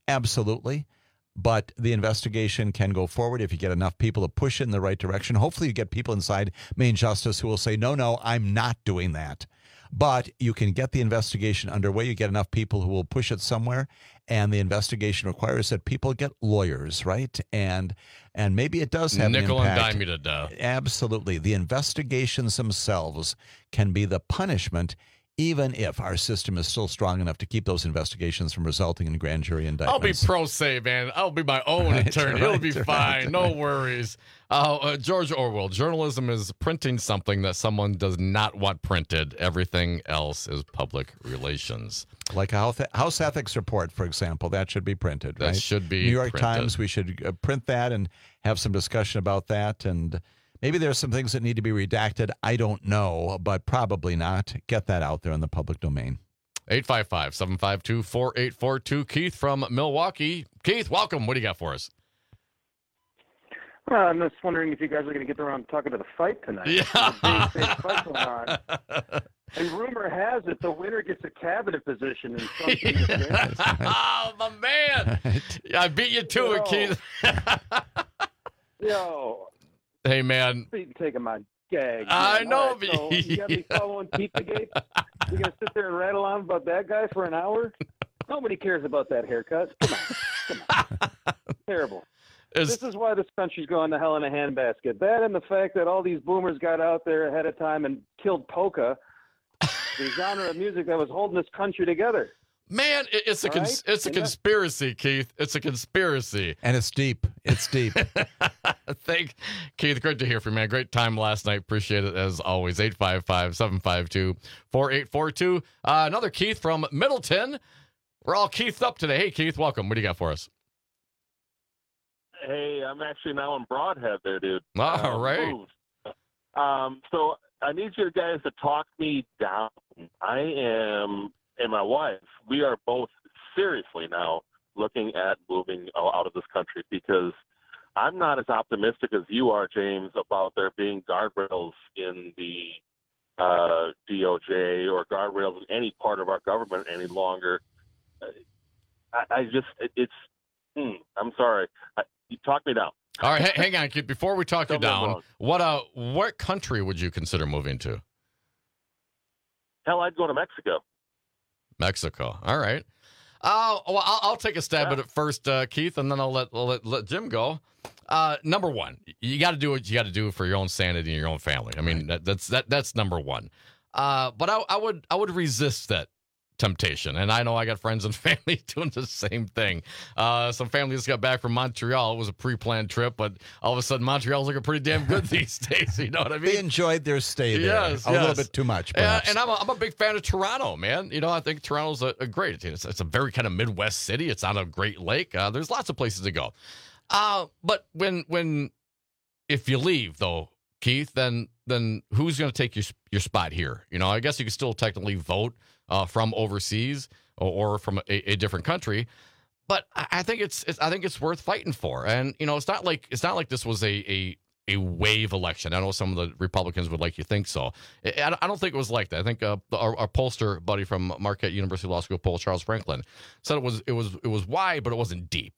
But the investigation can go forward if you get enough people to push it in the right direction. Hopefully you get people inside Main Justice who will say, no, I'm not doing that. But you can get the investigation underway. You get enough people who will push it somewhere, and the investigation requires that people get lawyers, right? And maybe it does have nickel an impact. and dime you to death. Absolutely. The investigations themselves can be the punishment, even if our system is still strong enough to keep those investigations from resulting in grand jury indictments. I'll be pro se, man. I'll be my own attorney. It'll be fine. No worries. George Orwell, journalism is printing something that someone does not want printed. Everything else is public relations. Like a House Ethics Report, for example, that should be printed, right? That should be New York printed. Times, we should print that and have some discussion about that. And maybe there's some things that need to be redacted. I don't know, but probably not. Get that out there in the public domain. 855-752-4842. Keith from Milwaukee. Keith, welcome. What do you got for us? Well, I'm just wondering if you guys are going to get around talking to the fight tonight. Yeah. Big fight going on. And rumor has it the winner gets a cabinet position in some Oh, my man. Yeah, I beat you to it, Keith. Yo. Hey, man. Taking my gag. I know. Right, so you got me following Pizzagate? You going to sit there and rattle on about that guy for an hour? Nobody cares about that haircut. Come on. Terrible. This is why this country's going to hell in a handbasket. That and the fact that all these boomers got out there ahead of time and killed polka, the genre of music that was holding this country together. Man, it's a conspiracy, Keith. It's a conspiracy. And it's deep. It's deep. Keith, great to hear from you, man. Great time last night. Appreciate it as always. 855-752-4842. Another Keith from Middleton. We're all Keithed up today. Hey, Keith, welcome. What do you got for us? Hey, I'm actually now in Broadhead there, dude. All right. Moved. So I need you guys to talk me down. I am, and my wife, we are both seriously now looking at moving out of this country because I'm not as optimistic as you are, James, about there being guardrails in the DOJ or guardrails in any part of our government any longer. I'm sorry. You talk me down. All right, hang on, Keith. Before we talk you down, what country would you consider moving to? Hell, I'd go to Mexico. Mexico. All right. Well, I'll take a stab at it first, Keith, and then I'll let Jim go. Number one, you got to do what you got to do for your own sanity and your own family. I mean, that's number one. But I would resist that temptation, and I know I got friends and family doing the same thing. Some family just got back from Montreal. It was a pre-planned trip, but all of a sudden Montreal's looking pretty damn good these days. You know what I mean? They enjoyed their stay there a little bit too much, perhaps. And I'm a big fan of Toronto, man. You know, I think Toronto's a great. It's a very kind of Midwest city. It's on a great lake. There's lots of places to go. But if you leave though, Keith, then who's going to take your spot here? You know, I guess you can still technically vote from overseas or from a different country, but I think it's worth fighting for. And you know, it's not like this was a wave election. I know some of the Republicans would like you think so. I don't think it was like that. I think our pollster buddy from Marquette University Law School poll, Charles Franklin, said it was wide, but it wasn't deep.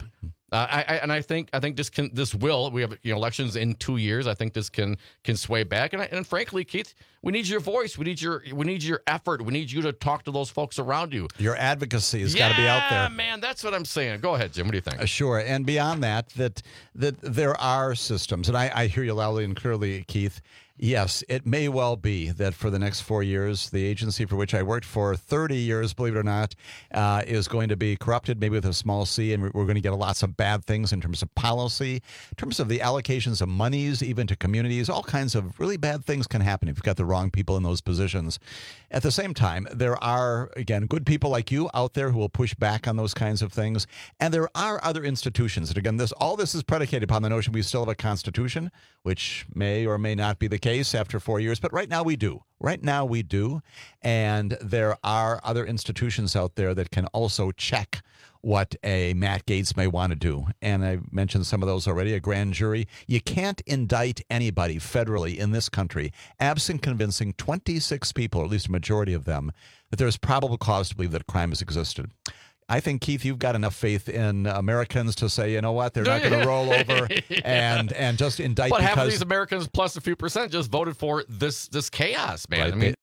I think this will. We have elections in 2 years. I think this can sway back. And frankly, Keith, we need your voice. We need your effort. We need you to talk to those folks around you. Your advocacy has got to be out there. Yeah, man, that's what I'm saying. Go ahead, Jim. What do you think? Sure. And beyond that there are systems, and I hear you loudly and clearly, Keith. Yes, it may well be that for the next 4 years, the agency for which I worked for 30 years, believe it or not, is going to be corrupted, maybe with a small c, and we're going to get lots of bad things in terms of policy, in terms of the allocations of monies, even to communities. All kinds of really bad things can happen if you've got the wrong people in those positions. At the same time, there are, again, good people like you out there who will push back on those kinds of things, and there are other institutions. And again, all this is predicated upon the notion we still have a constitution, which may or may not be the case after 4 years, but right now we do. Right now we do, and there are other institutions out there that can also check what a Matt Gaetz may want to do. And I mentioned some of those already, a grand jury. You can't indict anybody federally in this country absent convincing 26 people, or at least a majority of them, that there's probable cause to believe that crime has existed. I think, Keith, you've got enough faith in Americans to say, you know what, they're not going to roll over and just indict. But half of these Americans, plus a few percent, just voted for this chaos, man. Right.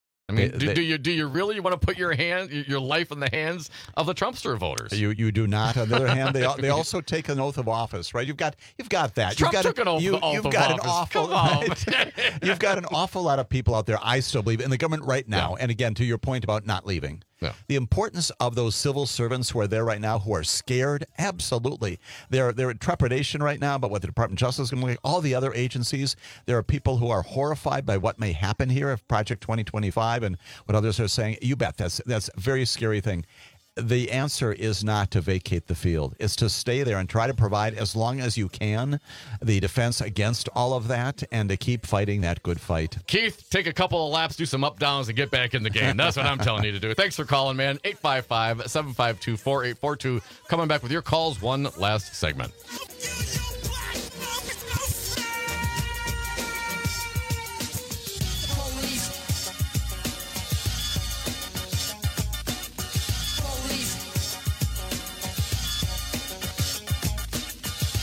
Do you really want to put your life in the hands of the Trumpster voters? You do not. On the other hand, they also take an oath of office, right? You've got that. Trump took an oath of office. You've got an awful lot of people out there, I still believe, in the government right now. Yeah. And again, to your point about not leaving. Yeah. The importance of those civil servants who are there right now, who are scared, absolutely. They're in trepidation right now about what the Department of Justice is going to look like. All the other agencies, there are people who are horrified by what may happen here if Project 2025 and what others are saying. You bet, that's a very scary thing. The answer is not to vacate the field. It's to stay there and try to provide, as long as you can, the defense against all of that and to keep fighting that good fight. Keith, take a couple of laps, do some up downs, and get back in the game. That's what I'm telling you to do. Thanks for calling, man. 855-752-4842. Coming back with your calls, one last segment.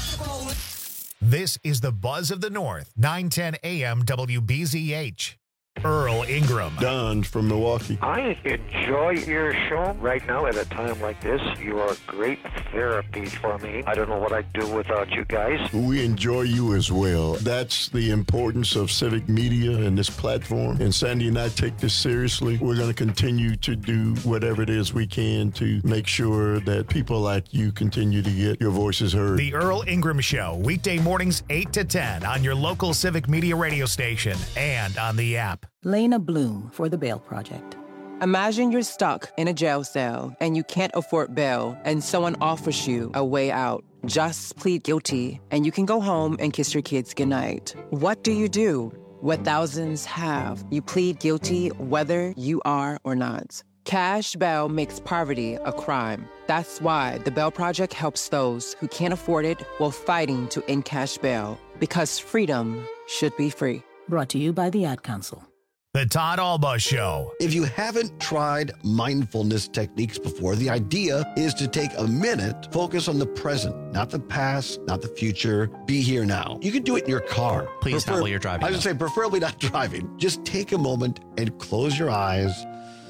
This is the Buzz of the North, 910 AM WBZH. Earl Ingram. Don from Milwaukee. I enjoy your show right now at a time like this. You are great therapy for me. I don't know what I'd do without you guys. We enjoy you as well. That's the importance of civic media and this platform. And Sandy and I take this seriously. We're going to continue to do whatever it is we can to make sure that people like you continue to get your voices heard. The Earl Ingram Show, weekday mornings 8 to 10 on your local civic media radio station and on the app. Lena Bloom for the Bail Project. Imagine you're stuck in a jail cell and you can't afford bail and someone offers you a way out. Just plead guilty and you can go home and kiss your kids goodnight. What do you do? What thousands have. You plead guilty whether you are or not. Cash bail makes poverty a crime. That's why the Bail Project helps those who can't afford it while fighting to end cash bail. Because freedom should be free. Brought to you by the Ad Council. The Todd Alba Show. If you haven't tried mindfulness techniques before, the idea is to take a minute, focus on the present, not the past, not the future. Be here now. You can do it in your car. Please not while you're driving. I would say preferably not driving. Just take a moment and close your eyes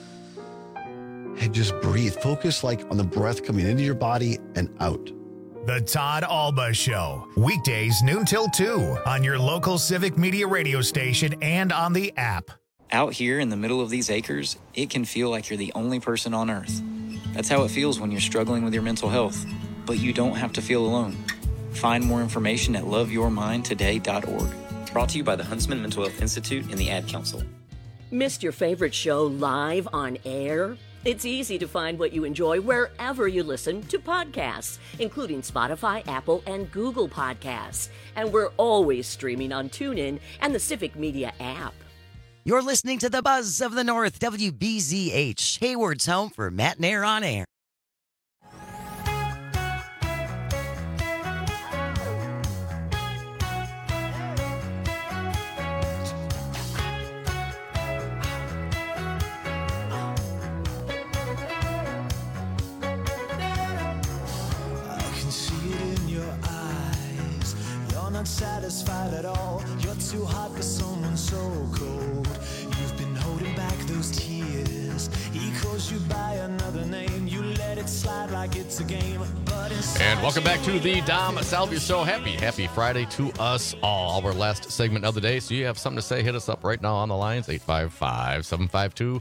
and just breathe. Focus like on the breath coming into your body and out. The Todd Alba Show, weekdays noon till 2 on your local civic media radio station and on the app. Out here in the middle of these acres, it can feel like you're the only person on earth. That's how it feels when you're struggling with your mental health. But you don't have to feel alone. Find more information at loveyourmindtoday.org. Brought to you by the Huntsman Mental Health Institute and the Ad Council. Missed your favorite show live on air? It's easy to find what you enjoy wherever you listen to podcasts, including Spotify, Apple, and Google Podcasts. And we're always streaming on TuneIn and the Civic Media app. You're listening to the Buzz of the North, WBZH, Hayward's home for Matt Nair on air. Not satisfied at all. You're too hot for someone so cold. You've been holding back those tears. He calls you by another name. You let it slide like it's a game. But and welcome back to the Dom Salvia Show. Happy Friday to us all. Our last segment of the day. So you have something to say, hit us up right now on the lines. 855-752-4842,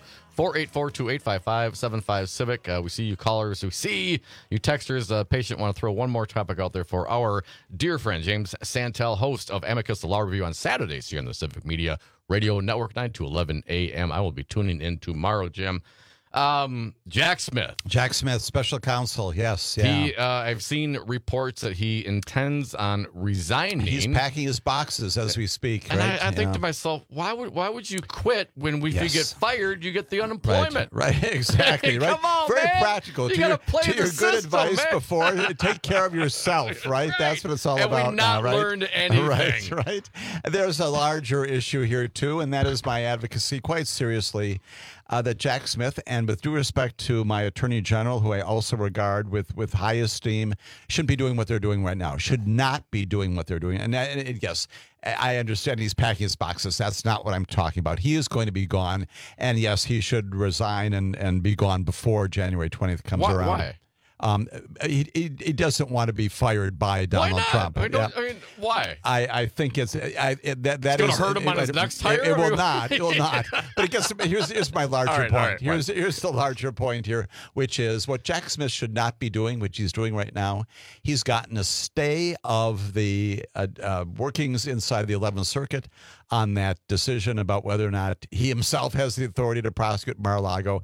842-855-75-CIVIC. We see you callers. We see you texters. Patient, want to throw one more topic out there for our dear friend, James Santel, host of Amicus, the Law Review on Saturdays here on the Civic Media Radio Network, 9 to 11 a.m. I will be tuning in tomorrow, Jim. Jack Smith, special counsel. Yes. Yeah. He, I've seen reports that he intends on resigning. He's packing his boxes as we speak. And right? I think to myself, why would you quit when if you get fired, you get the unemployment? Right. Exactly. Right. Come on, very man. practical. You gotta play to the your system, good advice man. before. Take care of yourself. Right. That's what it's all and about. We've not now, right? learned anything. Right. There's a larger issue here too, and that is my advocacy, quite seriously. That Jack Smith, and with due respect to my Attorney General, who I also regard with high esteem, shouldn't be doing what they're doing right now. Should not be doing what they're doing. And yes, I understand he's packing his boxes. That's not what I'm talking about. He is going to be gone. And yes, he should resign and be gone before January 20th comes around. Why? He doesn't want to be fired by Donald Trump. I mean, why? I think it's that going to hurt him on his next hire. It will not. It will not. But it gets, here's my larger point. Here's the larger point here, which is what Jack Smith should not be doing, which he's doing right now. He's gotten a stay of the workings inside the 11th Circuit on that decision about whether or not he himself has the authority to prosecute Mar-a-Lago.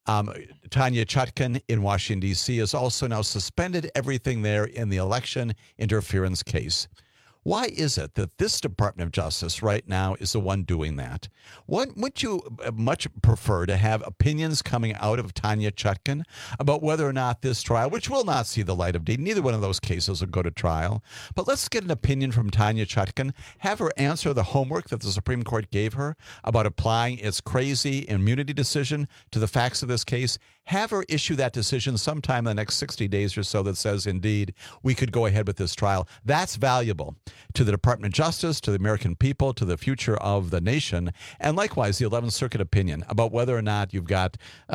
Tanya Chutkan in Washington, D.C. has also now suspended everything there in the election interference case. Why is it that this Department of Justice right now is the one doing that? Would you much prefer to have opinions coming out of Tanya Chutkan about whether or not this trial, which will not see the light of day, neither one of those cases will go to trial, but let's get an opinion from Tanya Chutkan, have her answer the homework that the Supreme Court gave her about applying its crazy immunity decision to the facts of this case, have her issue that decision sometime in the next 60 days or so that says, indeed, we could go ahead with this trial. That's valuable to the Department of Justice, to the American people, to the future of the nation, and likewise the 11th Circuit opinion about whether or not you've got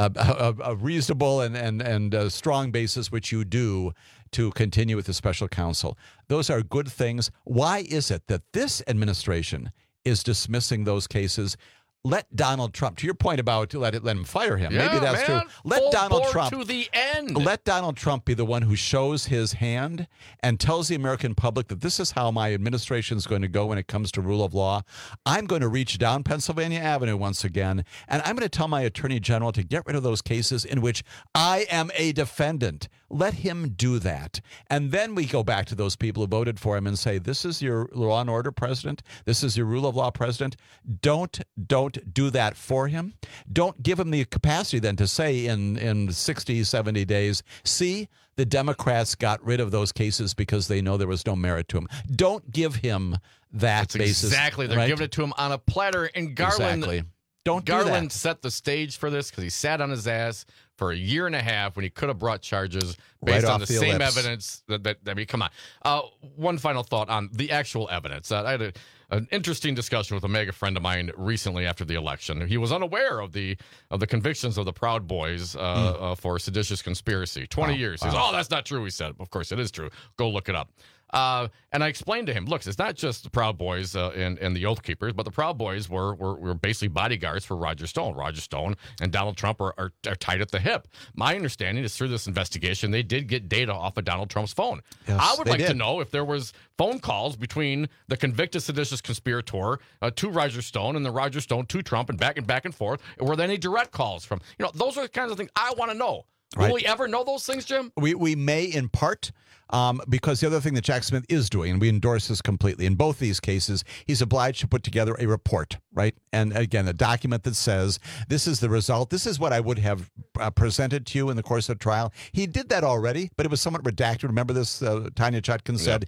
a reasonable and strong basis, which you do, to continue with the special counsel. Those are good things. Why is it that this administration is dismissing those cases? Let Donald Trump, to your point about let him fire him. Yeah, maybe that's man. true. Let Donald Trump to the end. Let Donald Trump be the one who shows his hand and tells the American public that this is how my administration is going to go when it comes to rule of law. I'm going to reach down Pennsylvania Avenue once again, and I'm going to tell my attorney general to get rid of those cases in which I am a defendant. Let him do that. And then we go back to those people who voted for him and say, this is your law and order president. This is your rule of law president. Don't do that for him. Don't give him the capacity then to say in 60, 70 days, see, the Democrats got rid of those cases because they know there was no merit to them. Don't give him that basis. Exactly. They're giving it to him on a platter. And Garland, exactly. Don't do Garland that. set the stage for this because he sat on his ass for a year and a half when he could have brought charges Right based on off the the same ellipse. evidence. I mean, come on. One final thought on the actual evidence. I had an interesting discussion with a mega friend of mine recently after the election. He was unaware of the convictions of the Proud Boys for seditious conspiracy. 20 years. He says, "Oh, that's not true." He said, "Of course it is true. Go look it up." And I explained to him, look, it's not just the Proud Boys and the Oath Keepers, but the Proud Boys were basically bodyguards for Roger Stone. Roger Stone and Donald Trump are tight at the hip. My understanding is through this investigation, they did get data off of Donald Trump's phone. Yes, I would they like to did. know if there was phone calls between the convicted seditious conspirator to Roger Stone and the Roger Stone to Trump and back and forth. Were there any direct calls from, those are the kinds of things I want to know. Right. Will we ever know those things, Jim? We may in part, because the other thing that Jack Smith is doing, and we endorse this completely, in both these cases, he's obliged to put together a report, right? And again, a document that says, this is the result. This is what I would have presented to you in the course of trial. He did that already, but it was somewhat redacted. Remember this? Tanya Chutkan said,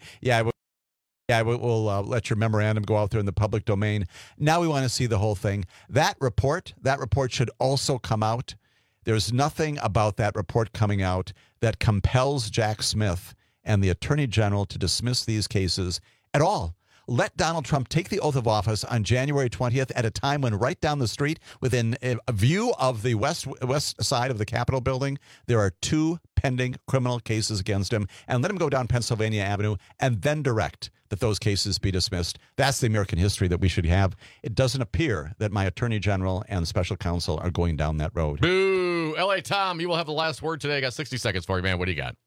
we'll let your memorandum go out there in the public domain. Now we want to see the whole thing. That report should also come out. There's nothing about that report coming out that compels Jack Smith and the Attorney General to dismiss these cases at all. Let Donald Trump take the oath of office on January 20th at a time when right down the street, within a view of the west side of the Capitol building, there are 2 pending criminal cases against him, and let him go down Pennsylvania Avenue and then direct that those cases be dismissed. That's the American history that we should have. It doesn't appear that my Attorney General and Special Counsel are going down that road. Boo! L.A. Tom, you will have the last word today. I got 60 seconds for you, man. What do you got?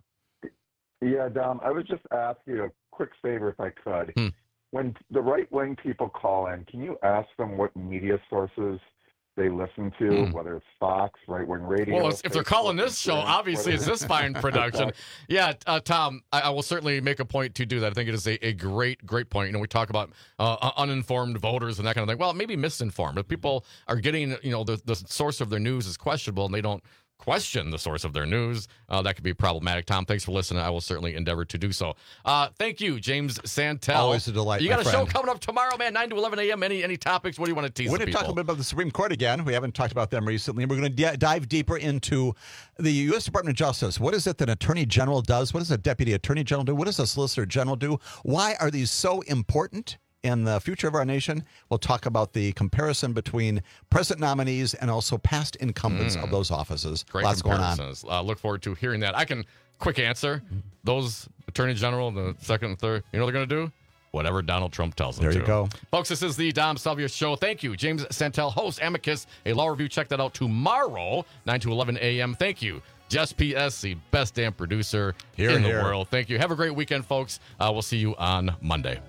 Yeah, Dom, I would just ask you a quick favor if I could. When the right-wing people call in, can you ask them what media sources they listen to, whether it's Fox, right-wing radio? Well, if they're calling this show, obviously it's this fine production. Yeah, Tom, I will certainly make a point to do that. I think it is a great point. We talk about uninformed voters and that kind of thing. Well, maybe misinformed. If people are getting, the source of their news is questionable and they don't question the source of their news, that could be problematic. Tom, thanks for listening. I will certainly endeavor to do so. Thank you, James Santel. Always a delight, You my got a friend. show coming up tomorrow, man, 9 to 11 a.m. Any topics? What do you want to tease We're the going to talk a people? little bit about the Supreme Court again. We haven't talked about them recently. We're going to dive deeper into the U.S. Department of Justice. What is it that an Attorney General does? What does a Deputy Attorney General do? What does a Solicitor General do? Why are these so important in the future of our nation? We'll talk about the comparison between present nominees and also past incumbents of those offices. Great Lots going on. comparisons. Look forward to hearing that. I can quick answer. Those Attorney General, the second and third, you know what they're going to do? Whatever Donald Trump tells them There to. you go. Folks, this is the Dom Salvia Show. Thank you. James Santel, host, Amicus, a law review. Check that out tomorrow, 9 to 11 a.m. Thank you. Just PS, the best damn producer in the world. Thank you. Have a great weekend, folks. We'll see you on Monday.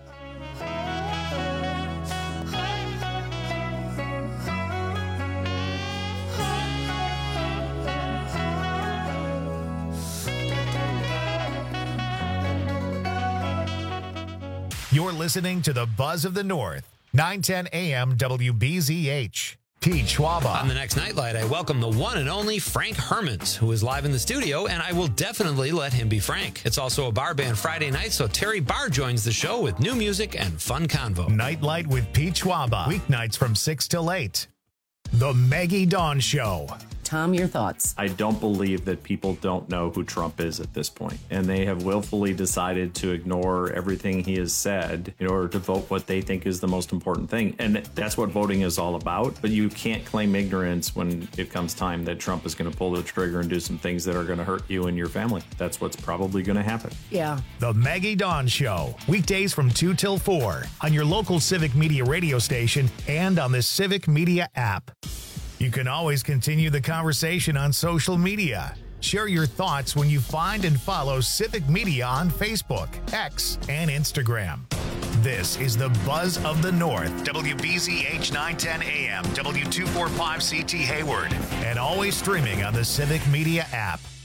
You're listening to the Buzz of the North, 910 AM WBZH. Pete Schwaba. On the next Nightlight, I welcome the one and only Frank Hermans, who is live in the studio, and I will definitely let him be Frank. It's also a bar band Friday night, so Terry Barr joins the show with new music and fun convo. Nightlight with Pete Schwaba. Weeknights from 6 till 8. The Maggie Dawn Show. Tom, your thoughts? I don't believe that people don't know who Trump is at this point, and they have willfully decided to ignore everything he has said in order to vote what they think is the most important thing. And that's what voting is all about. But you can't claim ignorance when it comes time that Trump is going to pull the trigger and do some things that are going to hurt you and your family. That's what's probably going to happen. Yeah. The Maggie Dawn Show, weekdays from 2 till 4 on your local Civic Media radio station and on the Civic Media app. You can always continue the conversation on social media. Share your thoughts when you find and follow Civic Media on Facebook, X, and Instagram. This is the Buzz of the North, WBZH 910 AM, W245CT Hayward, and always streaming on the Civic Media app.